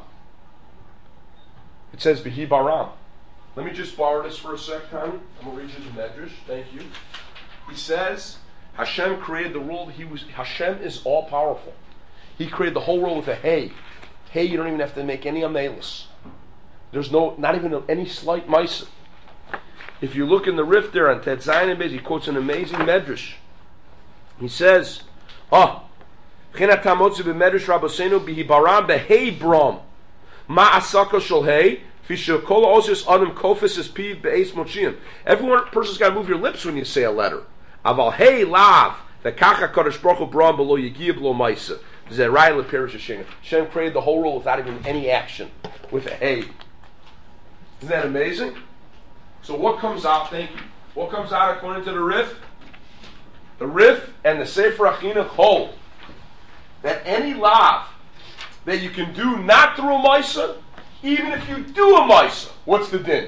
It says Bihi Baram. Let me just borrow this for a sec, Tommy. I'm going to read you the medrash. Thank you. He says, Hashem created the world. Hashem is all powerful. He created the whole world with a hey. Hey, you don't even have to make any amelis. There's not even any slight maisa. If you look in the Rif there on Tet Zayin and Beis, he quotes an amazing medrash. He says, Chinat Hamotzi b'medrash Rabbeinu bihi baram behei brom ma asaka shel hey fisha kol osius adam kofis is piv be'es mochiim. Every person's got to move your lips when you say a letter. Aval hey lav the kacha kadosh baruch hu brom below yigiyah below ma'isa. Zerai leperish Hashem. Hashem created the whole world without even any action with a hey. Isn't that amazing? So what comes out? Thank you. What comes out according to the Rif? The Rif and the Sefer Achinuch hold that any lav that you can do not through a maisa, even if you do a maisa, what's the din?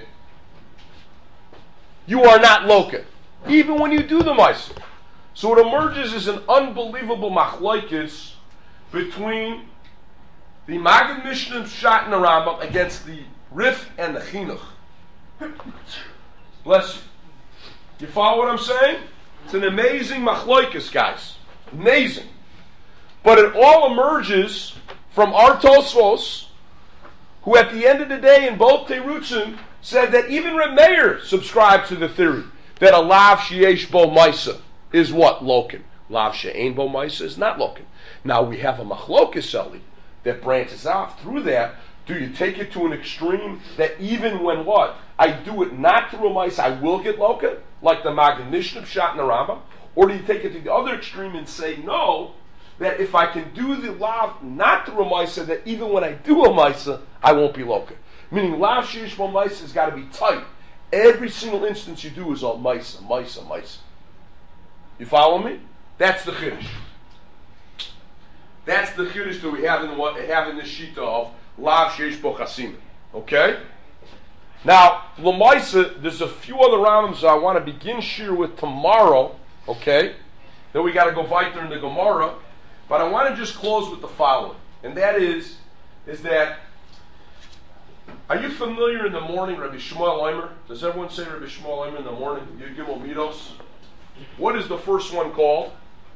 You are not loka, even when you do the maisa. So what emerges is an unbelievable machlokes between the Maggid Mishnah Pshat and the Rambam against the Rif and the Chinuch. Bless you. You follow what I'm saying? It's an amazing machlokes, guys. Amazing. But it all emerges from our Tosfos, who at the end of the day in both Terutzim said that even Reb Meir subscribed to the theory that a lav sheyesh bo maisa is what? Loken. Lav she'ein bo maisa is not loken. Now we have a machlokes Eli that branches off through that. Do you take it to an extreme that even when what? I do it not through a maisa, I will get loken, like the Maggid Mishnah Pshat and the Rambam? Or do you take it to the other extreme and say no, that if I can do the lav not through a maisa, that even when I do a maisa, I won't be loka. Meaning lav sheish bo maisa has got to be tight. Every single instance you do is all maisa. You follow me? That's the chiddush. That's the chiddush that we have in this shita of lav sheish bo chasim. Okay? Now, l'maisa, there's a few other Rambams I want to begin shir with tomorrow. Okay? Then we got to go weiter in the Gemara. But I want to just close with the following, and that is that, are you familiar in the morning, Rabbi Shmuel Eimer? Does everyone say Rabbi Shmuel Eimer in the morning? You give Midos. What is the first one called?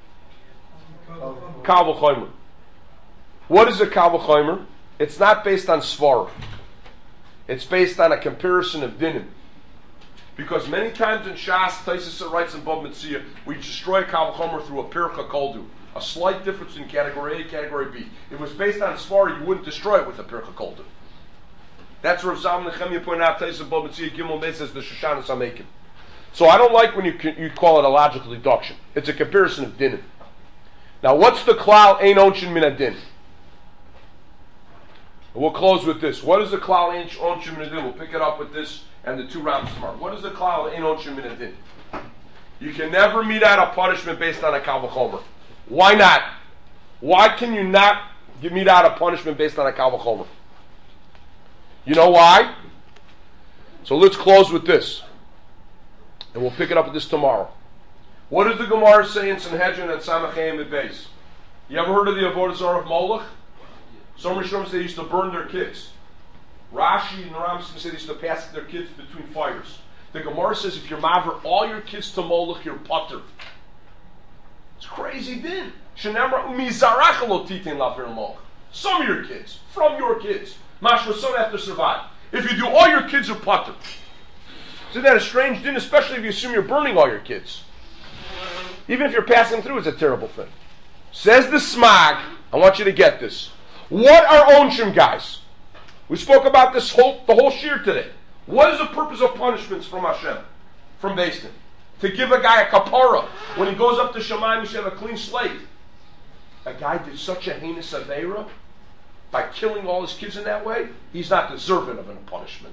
Kal V'chomer. What is a Kal V'chomer? It's not based on Svara. It's based on a comparison of dinim. Because many times in Shas, Taisus writes in Bab Metzia, we destroy Kal V'chomer through a Pircha Koldu. A slight difference in category A, category B. If it was based on Svara, you wouldn't destroy it with a Pircha Koldu. That's where Zalman Nechemia pointed out, Taisus Bab Metzia, Gimel Beis says the Shoshanas Hamekim. So I don't like when you call it a logical deduction. It's a comparison of dinim. Now what's the klal ein onshin min adin? We'll close with this. What is the klal ein onshin min adin? We'll pick it up with this and the two Rams tomorrow. What is the klal ein onshim min adin? You can never mete out a punishment based on a kal v'chomer. Why not? Why can you not mete out a punishment based on a kal v'chomer? You know why? So let's close with this, and we'll pick it up with this tomorrow. What does the Gemara say in Sanhedrin and Samachem at base? You ever heard of the Avodah Zarah of Moloch? Some Rishonim say they used to burn their kids. Rashi and Ramsim say they used to pass their kids between fires. The Gemara says if you're maver all your kids to Moloch, you're putter. It's crazy din. Shenemra umizarach lo titin laver Moloch. Some of your kids, from your kids. Mashma son have to survive. If you do, all your kids are putter. Isn't that a strange din, especially if you assume you're burning all your kids? Even if you're passing through, it's a terrible thing. Says the Smag, I want you to get this. What are onshim, guys? We spoke about the whole shir today. What is the purpose of punishments from Hashem, from Beis Din? To give a guy a kapara. When he goes up to Shamayim, he should have a clean slate. A guy did such a heinous aveira by killing all his kids in that way, he's not deserving of a punishment.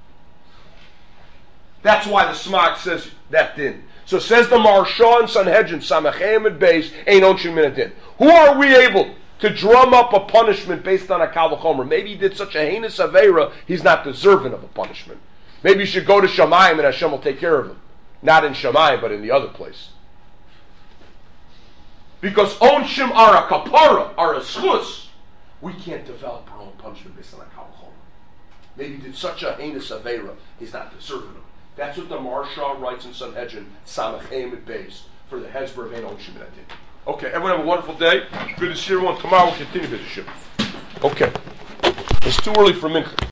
That's why the Smag says that din. So says the Maharsha and Sanhedrin, Samachem and Beis, ain't onshim min adin. Who are we able to drum up a punishment based on a kal v'chomer? Maybe he did such a heinous aveira, he's not deserving of a punishment. Maybe he should go to Shamayim and Hashem will take care of him. Not in Shamayim, but in the other place. Because onshim are a kapara, are a schus. We can't develop our own punishment based on a kal v'chomer. Maybe he did such a heinous aveira, he's not deserving of it. That's what the Maharsha writes in Sanhedrin, Samachem at Beis, for the Hezbollah of Ein Onshim min adin. Okay, everyone have a wonderful day. Good to see everyone. Tomorrow we'll continue with the ship. Okay. It's too early for Mincha.